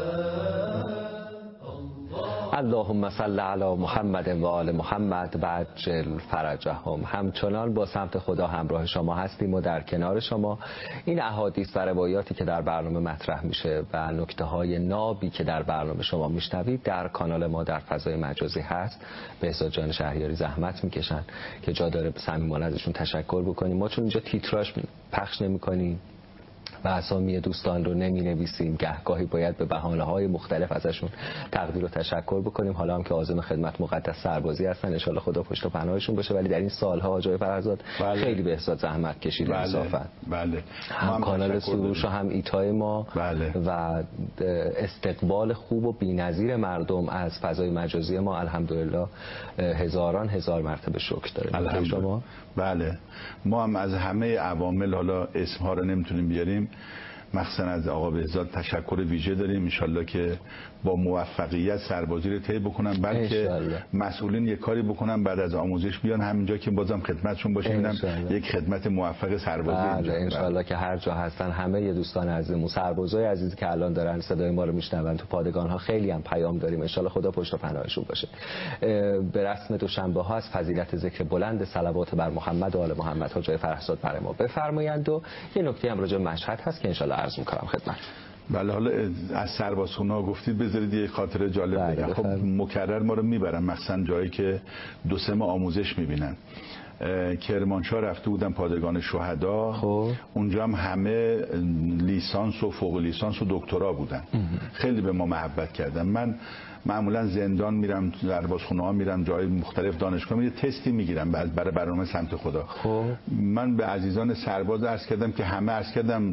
اللهم صل علی محمد و آل محمد و عجل فرجهم. همچنان با سمت خدا همراه شما هستیم و در کنار شما این احادیث و روایاتی که در برنامه مطرح میشه و نکته های نابی که در برنامه شما میشنوید در کانال ما در فضای مجازی هست. بهزاد جان شهریاری زحمت میکشن که جا داره صمیمانه ازشون تشکر بکنیم. ما چون اینجا تیتراژ پخش نمیکنیم و اسامی دوستان رو نمی نویسیم، گهگاهی باید به بهانه‌های مختلف ازشون تقدیر و تشکر بکنیم. حالا هم که عازم خدمت مقدس سربازی هستن، ان شاءالله خدا پشت و پناهشون باشه، ولی در این سالها آقای فرزاد بله. خیلی بهزاد زحمت کشیدن. بله. انصافا بله. هم, هم کانال سروش و هم ایتای ما بله. و استقبال خوب و بی‌نظیر مردم از فضای مجازی ما الحمدلله هزاران هزار مرتبه شکر داریم. شما بله ما هم از همه عوامل، حالا اسمها رو نمیتونیم بیاریم، مخصوصا از آقا بهزاد تشکر ویژه داریم. انشالله که با موفقیت سربازی رو طی بکنن، بلکه مسئولین یک کاری بکنن بعد از آموزش بیان همینجا که بازم خدمتشون باشه، ببینم یک خدمت موفق سربازی اینجا. انشالله که هر جا هستن همه ی دوستان عزیزمون، سربازای عزیزی که الان دارن صدای ما رو میشنون تو پادگان ها، خیلی هم پیام داریم. انشالله خدا پشت و پناهشون باشه. به رسم دوشنبه ها از فضیلت ذکر بلند صلوات بر محمد و آل محمد ها جای فرهزاد برای ما بفرمایند و یه نکته هم راجع به مشهد هست که انشالله عرض می‌کنم خدمت. بله حالا از سربازخونه‌ها گفتید، بذارید یه خاطره جالب بگم. خب مکرر ما رو میبرن مخصوصا جایی که دو سه ماه آموزش میبینن. کرمانشاه رفته بودن پادگان شهدا، خب اونجا هم همه لیسانس و فوق لیسانس و دکترا بودن. خیلی به ما محبت کردن. من معمولا زندان میرم، سربازخونه ها میرم، جای مختلف دانشگاه میرم، تستی میگیرم برای برنامه سمت خدا. خب من به عزیزان سرباز عرض کردم که همه عرض کردم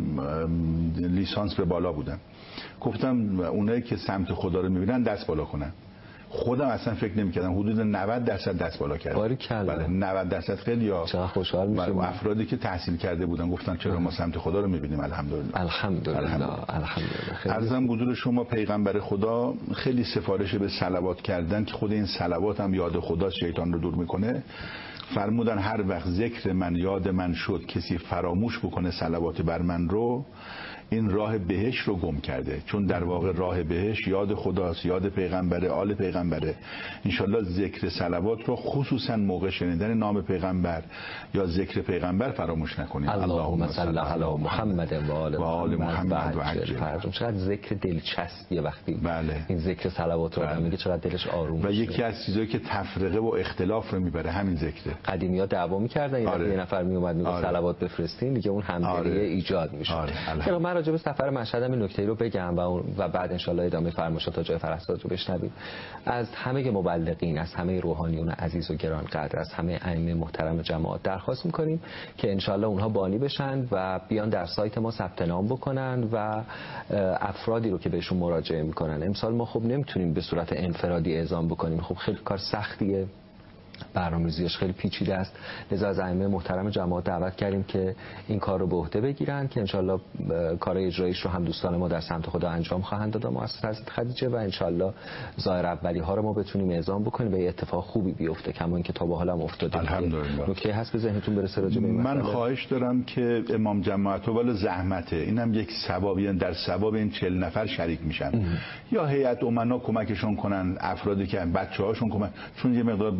لیسانس به بالا بودن. گفتم اونایی که سمت خدا رو میبینن دست بالا کنن. خودم اصلا فکر نمی‌کردم حدود نود درصد دست بالا کردم. بله نود درصد خیلی ها. چقدر خوشحال میشم. افرادی که تحصیل کرده بودن گفتن چرا ما سمت خدا رو می‌بینیم. الحمدلله. الحمدلله. الحمدلله. عرضم حضور شما پیغمبر خدا خیلی سفارش به صلوات کردن که خود این صلوات هم یاد خداست، شیطان رو دور میکنه. فرمودن هر وقت ذکر من یاد من شد، کسی فراموش بکنه صلوات بر من رو، این راه بهش رو گم کرده. چون در واقع راه بهش یاد خداست، یاد پیغمبره، آل پیغمبره. انشالله ذکر صلوات رو خصوصا موقع شنیدن نام پیغمبر یا ذکر پیغمبر فراموش نکنید. اللهم صل علی محمد و آل محمد و عجل فرجهم. چقدر ذکر دلچسبیه وقتی بله. این ذکر صلوات رو آدم میگه، چقدر دلش آروم میشه. و یکی از چیزایی که تفرقه و اختلاف رو میبره همین ذکره. قدیمی‌ها دعوا می‌کردن، آره. یه نفر میومد میگه آره. صلوات بفرستین، دیگه اون همدلی آره. ایجاد میشه. آره. من راجع به سفر مشهد این نکته رو بگم و و بعد ان شاءالله ادامه فرمایشات جای فرهزاد رو بشنویم. از همه مبلغین، از همه روحانیون عزیز و گرانقدر، از همه ائمه محترم جماعت درخواست می‌کنیم که ان شاءالله اونها بانی بشن و بیان در سایت ما ثبت نام بکنن و افرادی رو که بهشون مراجعه می‌کنن. امسال ما خب نمیتونیم به صورت انفرادی اعزام بکنیم، خب خیلی کار سختیه، برنامه‌ریزیش خیلی پیچیده است. لذا از ائمه محترم جماعت دعوت کردیم که این کار رو به عهده بگیرن که انشالله کار اجراییش رو هم دوستان ما در سمت خدا انجام خواهند داد. مؤسسه حضرت خدیجه و انشالله ظاهر اولی ها رو ما بتونیم اعزام بکنیم و یه اتفاق خوبی بیفته، کما اینکه تا به حال هم افتاده. الحمدلله. نکته هست که ذهنتون برسه راجع به این مسئله؟ من خواهش دارم که امام جماعت ولی زحمته، اینم یک ثوابی در ثواب این چهل نفر شریک میشن. ام. یا هیئت امنا کمکشون کنن، افرادی که بچه‌هاشون کمک، چون یه مقدار باید تو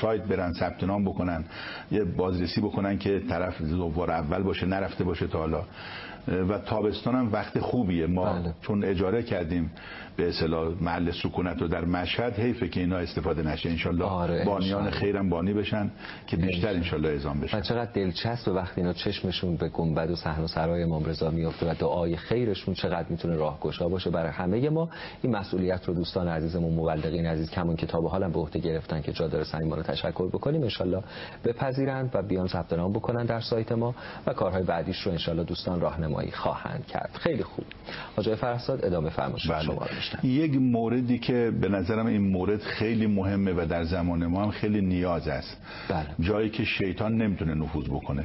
سایت برن ثبت نام بکنن، یه بازرسی بکنن که طرف زوار اول باشه نرفته باشه تا حالا. و تابستان هم وقت خوبیه. ما بله. چون اجاره کردیم به اصطلاح محل سکونت رو در مشهد، حیفه که اینا استفاده نشه. انشالله آره بانیان خیرم بانی بشن که بیشتر انشالله اعزام بشن. و چقدر دلچسب وقتی اینا چشمشون به گنبد و صحن و سرای امام رضا میفته و دعای خیرشون چقدر میتونه راهگشا باشه برای همه ما. این مسئولیت رو دوستان عزیزمون مبلغین عزیز کمون کتاب حالا به عهده گرفتن که جا داره صمیمانه تشکر بکنیم، انشالله بپذیرند و بیان ثبت نام بکنن در سایت ما و کارهای بعدیش رو انشالله دوستان راهنمایی خواهند کرد. خیلی خوب. آقای فرستاد ادامه فرمایش بله. شما رو میشنم. یک موردی که به نظرم این مورد خیلی مهمه و در زمان ما هم خیلی نیاز است. بله. جایی که شیطان نمیتونه نفوذ بکنه.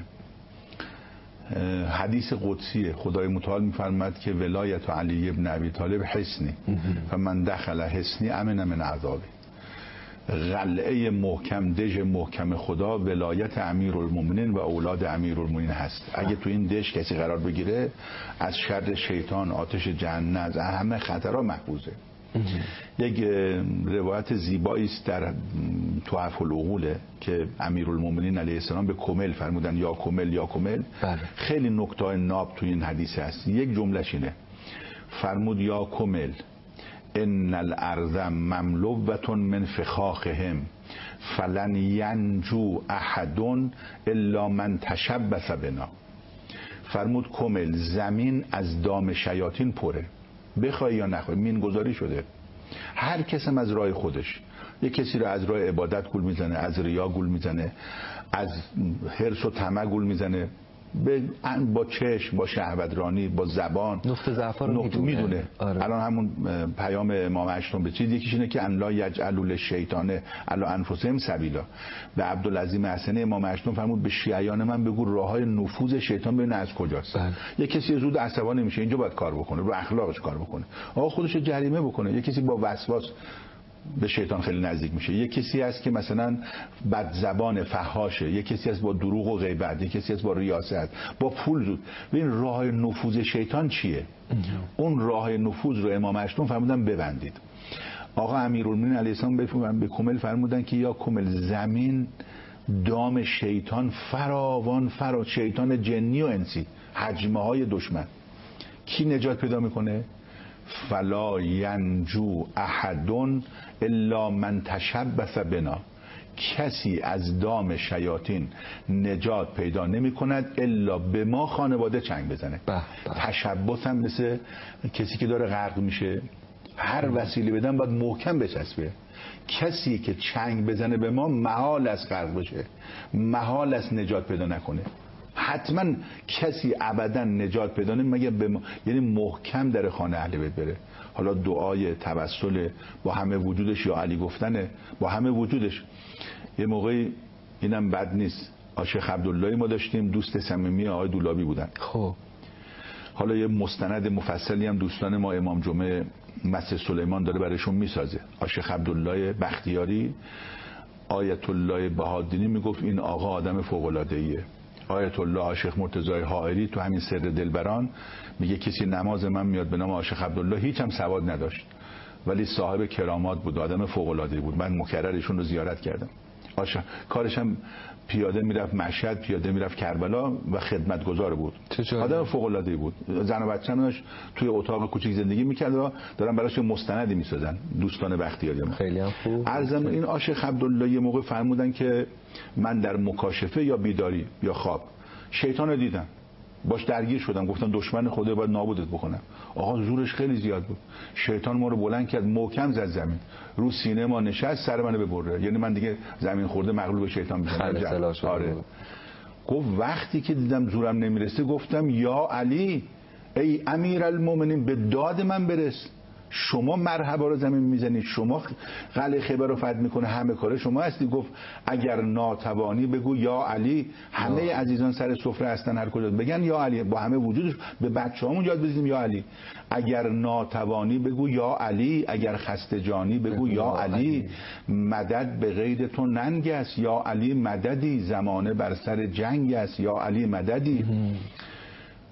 حدیث قدسی خدای متعال میفرماد که ولایت علی ابن ابی طالب حصنی و من دخل حصنی امن من عذابی. قلعه محکم، دژ محکم خدا ولایت امیرالمومنین و اولاد امیرالمومنین هست. اگه تو این دژ کسی قرار بگیره از شر شیطان، آتش جهنم، از همه خطرها محفوظه. یک روایت زیبایی است در تحف العقول که امیرالمومنین علیه السلام به کمل فرمودن یا کمل یا کمل. بله. خیلی نکته ناب تو این حدیث هست. یک جملهش اینه، فرمود یا کمل ان الارض مملوءة من فخاخهم فلن ینجو احد الا من تشبث بنا. فرمود کمل زمین از دام شیاطین پره، بخوای یا نخوای، مین گذاری شده. هر کسم از راه خودش، یک کسی رو از راه عبادت گول میزنه، از ریا گول میزنه، از حرص و طمع گول میزنه، با چشم، با شهوترانی، با زبان نقطه ضعف رو میدونه, میدونه. آره. الان همون پیام امام هشتم به چیز یکیش اینه که ان لا یجعلوا للشیطان علی انفسهم سبیلا. به عبدالعظیم حسنی امام هشتم فرمود به شیعیان من بگو راههای نفوذ شیطان ببین از کجاست. بله. یک کسی زود عصبانی میشه، اینجا باید کار بکنه، رو اخلاقش کار بکنه، آقا خودش جریمه بکنه. یک کسی با وسواس به شیطان خیلی نزدیک میشه. یک کسی هست که مثلا بد زبان فحاشه، یک کسی هست با دروغ و غیبت، یک کسی هست با ریاست، با پول زود. ببین راه نفوذ شیطان چیه؟ اون راه نفوذ رو امام هشتم فرمودن ببندید. آقا امیرالمومنین علیه السلام به کمل فرمودن که یا کمل زمین دام شیطان فراوان فرا، شیطان جنی و انسی، حجمه های دشمن. کی نجات پیدا میکنه؟ فلا ینجو احد الا من تشبث بنا. کسی از دام شیاطین نجات پیدا نمی کند الا به ما خانواده چنگ بزنه. تشبث هم مثل کسی که داره غرق میشه، هر وسیله بدن باید محکم بچسبه. کسی که چنگ بزنه به ما محال از غرق بشه، محال از نجات پیدا نکنه. حتما کسی ابدا نجات پیدا نمیکنه مگه به ما... یعنی محکم در خانه اهل بیت بره. حالا دعای توسل با همه وجودش یا علی گفتنه با همه وجودش. یه موقعی اینم بد نیست، شیخ عبداللهی ما داشتیم، دوست صمیمی آقای دولابی بودن. خب حالا یه مستند مفصلی هم دوستان ما امام جمعه مسجد سلیمان داره برایشون میسازه. شیخ عبدالله بختیاری آیت الله بهادینی میگفت این آقا آدم فوق العاده ایه. آیت الله شیخ مرتضی حائری تو همین سر دلبران میگه کسی نماز من میاد به نام شیخ عبدالله هیچ هم سواد نداشت ولی صاحب کرامات بود، آدم فوق العاده بود. من مکرر ایشون رو زیارت کردم. آشا کارش هم پیاده میرفت مشهد، پیاده میرفت کربلا و خدمتگزار بود. آدم فوق العاده بود. زن و بچه‌اش توی اتاق کوچیک زندگی میکرد و دارن براش مستندی میسازن دوستان بختیاری ما. خیلی هم خوب. عرضم این عاشق عبدالله یه موقع فرمودن که من در مکاشفه یا بیداری یا خواب شیطان رو دیدم، باش درگیر شدم، گفتن دشمن خدا باید نابودت بکنم. آقا زورش خیلی زیاد بود. شیطان ما رو بلند کرد، محکم زد زمین، رو سینه ما نشست، سر منو ببره. یعنی من دیگه زمین خورده مغلوب شیطان میشم. آره. گفت وقتی که دیدم زورم نمیرسه گفتم یا علی ای امیرالمومنین به داد من برس. شما مرحبا رو زمین میزنید، شما قلعه خیبر رو فتح میکنه، همه کاره شما هستی. گفت اگر ناتوانی بگو یا علی. همه آه. عزیزان سر سفره هستن، هر کجا بگن یا علی، با همه وجودش به بچه‌هامون یاد بدیم یا علی. اگر ناتوانی بگو یا علی، اگر خسته جانی بگو یا علی. مدد به غیر تو ننگ است یا علی مددی، زمانه بر سر جنگ است یا علی مددی.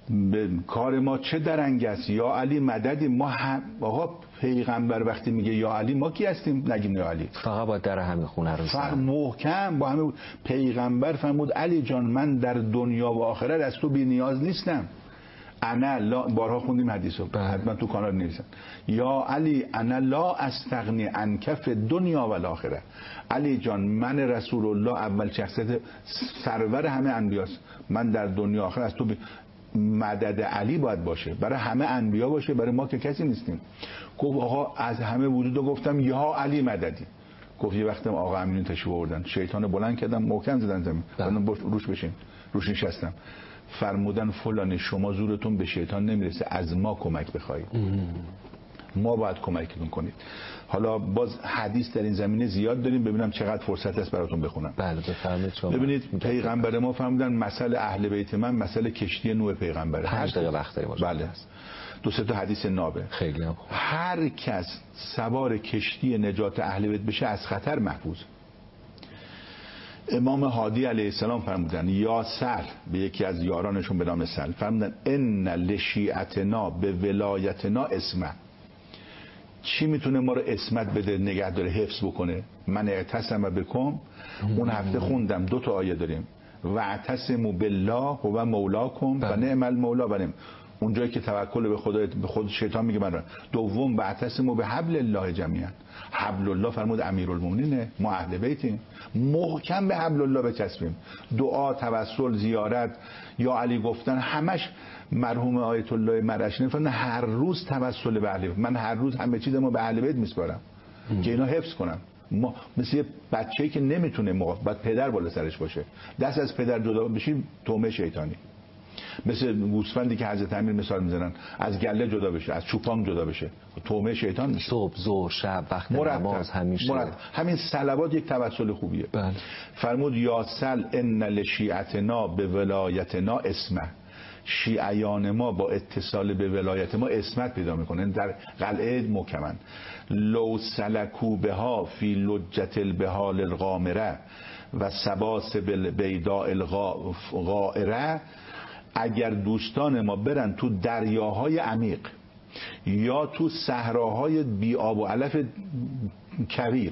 به کار ما چه درنگ است، یا علی مددی. ما هم آقا پیغمبر وقتی میگه یا علی ما کی هستیم نگیم یا علی؟ فقط با در همین خونه رو فقط محکم با همه. پیغمبر فرمود علی جان من در دنیا و آخرت از تو بی نیاز نیستم. انا لا، بارها خوندیم حدیثو حتما تو کانال نوشتن، یا علی انا لا استغنی عن کف دنیا و الاخره. علی جان من رسول الله اول شخصیت سرور همه انبیاست، من در دنیا آخرت از تو بی... مدد علی باید باشه، برای همه انبیا باشه، برای ما که کسی نیستیم. گفت آقا از همه وجود گفتم یا علی مددی. گفت یه وقتم آقا امینون تشریف آوردن، شیطان بلند کردم محکم زدن زمین، گفتم روش بشین، روش نشستم. فرمودن فلانی شما زورتون به شیطان نمیرسه، از ما کمک بخواید، ما باید کمکتون کنید. حالا باز حدیث در این زمینه زیاد داریم، ببینم چقدر فرصت است براتون بخونم. بله بفرمایید شما. ببینید پیغمبر ما فرمودن مثل اهل بیت من مثل کشتی نوح پیغمبره. پنج دقیقه وقت داریم. بله دو سه تا حدیث نابه. خیلی هم خوب. هر کس سوار کشتی نجات اهل بیت بشه از خطر محفوظ. امام هادی علیه السلام فرمودن یا سل، به یکی از یارانشون به نام سل فرمودن ان لشیعتنا به ولایتنا اسمه. چی میتونه ما رو اسمت بده، نگه داره، حفظ بکنه؟ من اعتصم بکم. اون هفته خوندم دو تا آیه داریم، واعتصموا بالله هو مولاکم و نعم المولا و نعم. اونجایی که توکل به خدا به خود شیطان میگه من را. دوم واعتصموا بحبل الله جمیعا. حبل الله فرمود امیرالمومنین، ما اهل بیتیم، محکم به حبل الله بچسبیم. دعا، توسل، زیارت، یا علی گفتن، همش مرحوم آیت الله مرعشی فرمودن هر روز توسل به اهل بیت. من هر روز همه چیزمو به اهل بیت میسپارم که اینا حفظ کنم. ما مثل یه بچه‌ای که نمیتونه موقع بعد پدر بالا سرش باشه، دست از پدر جدا بشیم تومه شیطانی. مثل گوسفندی که حضرت امیر مثال میزنن از گله جدا بشه، از چوپان جدا بشه، تومه شیطان میشه. صبح ظهر شب وقت نماز همیشه مرتب. همین صلوات یک توسل خوبیه. بله. فرمود یا سل ان لشیعتنا به ولایتنا اسمه. شیعیان ما با اتصال به ولایت ما اسمت پیدا میکنن، در قلعه مکمن. لو سلکو بها فی لجت البحال الغامره و سباس بالبیداء الغائره. اگر دوستان ما برن تو دریاهای عمیق یا تو صحراهای بی آب و علف کویر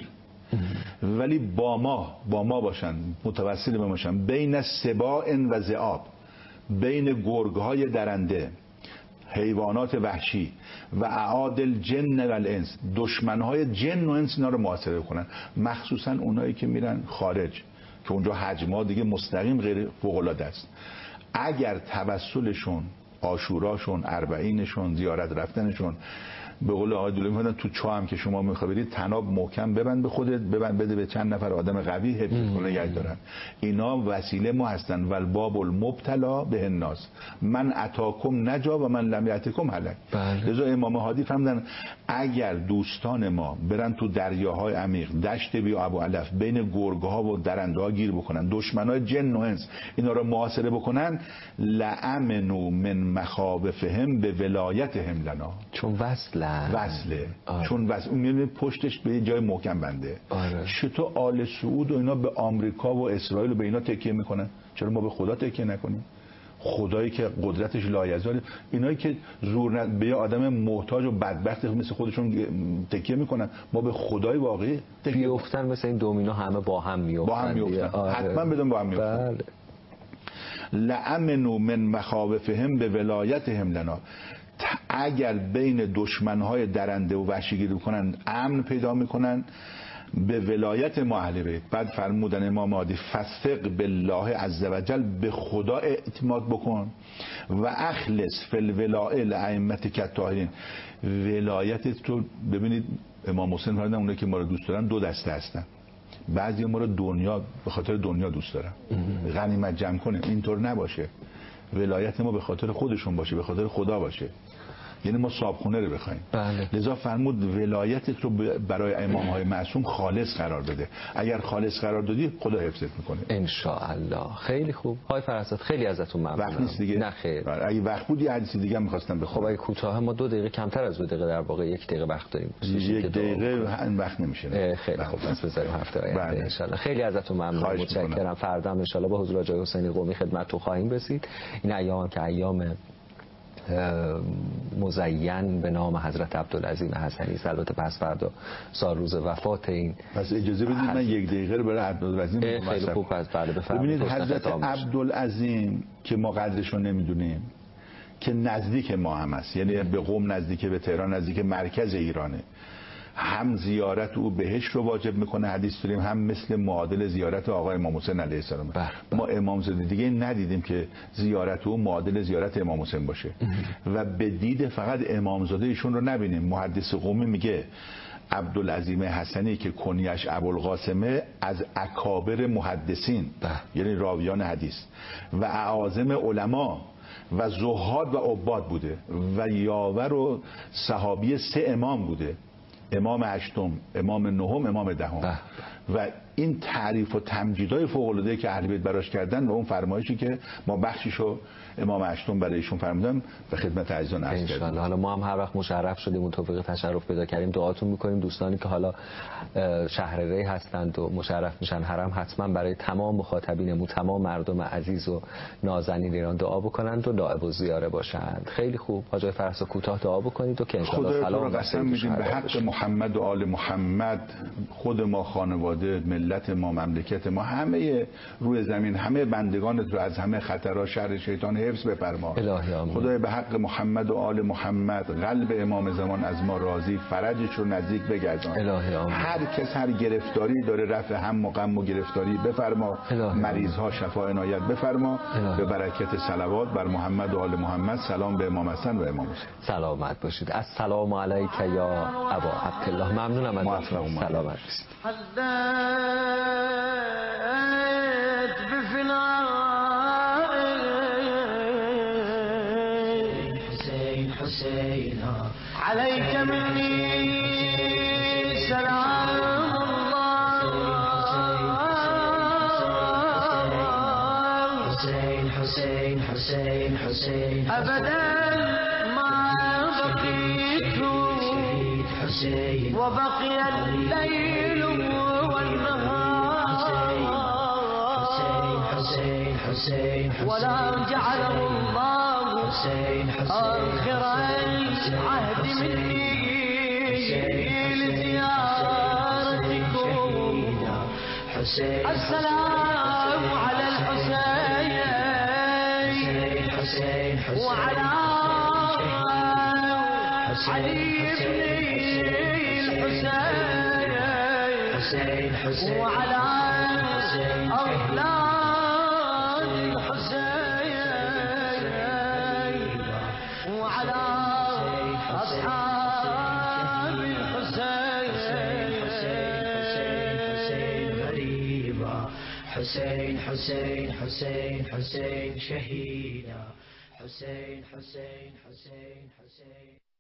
ولی با ما با ما باشن، متوسل باشن، بین سباع و ذئاب، بین گرگهای درنده، حیوانات وحشی و اعاد الجن و الانس، دشمنهای جن و انس اینا رو محاصره کنن، مخصوصا اونایی که میرن خارج که اونجا حجم‌ها دیگه مستقیم غیر فوق‌العاده است. اگر توسلشون، عاشوراشون، اربعینشون، زیارت رفتنشون به قول آقای دولوی میگن تو چاه هم که شما میخوای برید تناب محکم ببند به خودت، ببند بده به چند نفر آدم قوی حفظ کنه نگه دارن. اینا وسیله ما هستن. والباب المبتلا به الناس من اتاکم نجا و من لم یاتکم هلک. لذا امام هادی فرمودن اگر دوستان ما برن تو دریاهای عمیق، دشت بی آب و علف، بین گرگ‌ها و درنده‌ها گیر بکنن، دشمنای جن و انس اینا رو محاصره بکنن، لامنوا من مخاوفهم به ولایتهم لنا. چون وصل وصله. آره. چون وصل میونه پشتش به جای محکم بنده. آره. چطور آل سعود و اینا به آمریکا و اسرائیل و به اینا تکیه میکنن؟ چرا ما به خدا تکیه نکنیم؟ خدایی که قدرتش لایزاله. اینایی که زور ند... به آدم محتاج و بدبخت مثل خودشون تکیه میکنن، ما به خدای واقعی تکیه بیفتن. مثل این دومینا همه با هم میافتن. با هم میافتن. آره. حتما بدون با هم میافتن. بله. لامنوا من مخاوفهم به ولایتهم لنا. اگر بین دشمنهای درنده و وحشی گیر بکنن امن پیدا میکنن به ولایت ما اهل بیت. بعد فرمودن امام هادی فثق بالله عز وجل، به خدا اعتماد بکن و اخلص فی الولائه لائمتک الطاهرین. ولایت تو ببینید امام حسین فرمودن اونایی که ما رو دوست دارن دو دسته هستن. بعضی ما رو دنیا به خاطر دنیا دوست دارن، غنیمت جمع کنه. اینطور نباشه. ولایت ما به خاطر خودشون باشه، به خاطر خدا باشه. یعنی ما صابخونه رو بخوایم. بله. لذا فرمود ولایتت رو برای امام های معصوم خالص قرار بده. اگر خالص قرار دادی خدا حفظت میکنه ان شاء الله. خیلی خوب. های فرزاد خیلی ازتون ممنونم. وقت نیست دیگه. نه خیر. اگه وقت بود یه حدیث دیگه می‌خواستم بخونم. خب اگه کوتاه ما دو دقیقه کمتر از دو دقیقه در واقع یک دقیقه وقت داریم. یک دقیقه این وقت نمیشه. خیلی خوب. پس بذاریم هفته آینده ان شاء الله. خیلی ازتون ممنونم. متشکرم. فردا ان شاء الله با حضور آقای حسینی قمی خدمتتون خواهیم رسید. این ایام که ایام مزین به نام حضرت عبدالعظیم حسنی. البته پس فردا سال روز وفات این. پس اجازه بدید من یک دقیقه رو برای عبدالعظیم خیلی خوب پس بله ببینید. حضرت عبدالعظیم که ما قدرش رو نمیدونیم، که نزدیک ما هم است، یعنی به قم نزدیکه، به تهران نزدیکه، مرکز ایرانه. هم زیارت او بهشت رو واجب میکنه، حدیث داریم، هم مثل معادل زیارت آقای امام حسین علیه السلام. ما امامزاده دیگه ندیدیم که زیارت او معادل زیارت امام حسین باشه و به دید فقط امامزاده ایشون رو نبینیم. محدث قمی میگه عبدالعظیم حسنی که کنیش ابوالقاسمه از اکابر محدثین، یعنی راویان حدیث و اعاظم علما و زهاد و عباد بوده و یاور و صحابی سه امام بوده، امام هشتم، امام نهم، امام دهم. و این تعریف و تمجیدهای فوق العاده که اهل بیت براش کردن و اون فرمایشی که ما بخشیشو امام هشتم برای ایشون فرمودن به خدمت عزیزان عرض کردیم. حالا ما هم هر وقت مشرف شدیم و توفیق تشرف پیدا کردیم دعاتون میکنیم. دوستانی که حالا شهر ری هستند و مشرف میشن حرم، حتما برای تمام مخاطبین تمام مردم عزیز و نازنین ایران دعا بکنند و داعب و زیاره باشند. خیلی خوب. حاج فرس کوتاه دعا بکنید و که ان شاء الله سلام رو قسم میدیم به حق محمد و آل محمد، خود ما، خانواده، ملت ما، مملکت ما، همه روی زمین، همه بندگانت رو از همه خطرها، شر شیطان حفظ بفرما. خدای به حق محمد و آل محمد قلب امام زمان از ما راضی، فرجش رو نزدیک بگردان. هر کس هر گرفتاری داره رفع هم و غم و گرفتاری بفرما. مریض ها شفا عنایت بفرما. به برکت صلوات بر محمد و آل محمد. سلام به امام حسن و امام حسین. سلامت باشید. السلام علیک یا ابا عبدالله. ممنونم از سلامت باشید. عليك مني سلام الله. حسين حسين حسين حسين أبدا ما بقيت حسين وبقي الليل والنهار. حسين حسين ولا جعله الله آخر عهد مني لزيارتكم. السلام على الحسين وعلى علي بن الحسين وعلى أولاد الحسين وعلى أصحاب الحسين. حسين حسين حسين حسين شهيدا. حسين حسين حسين حسين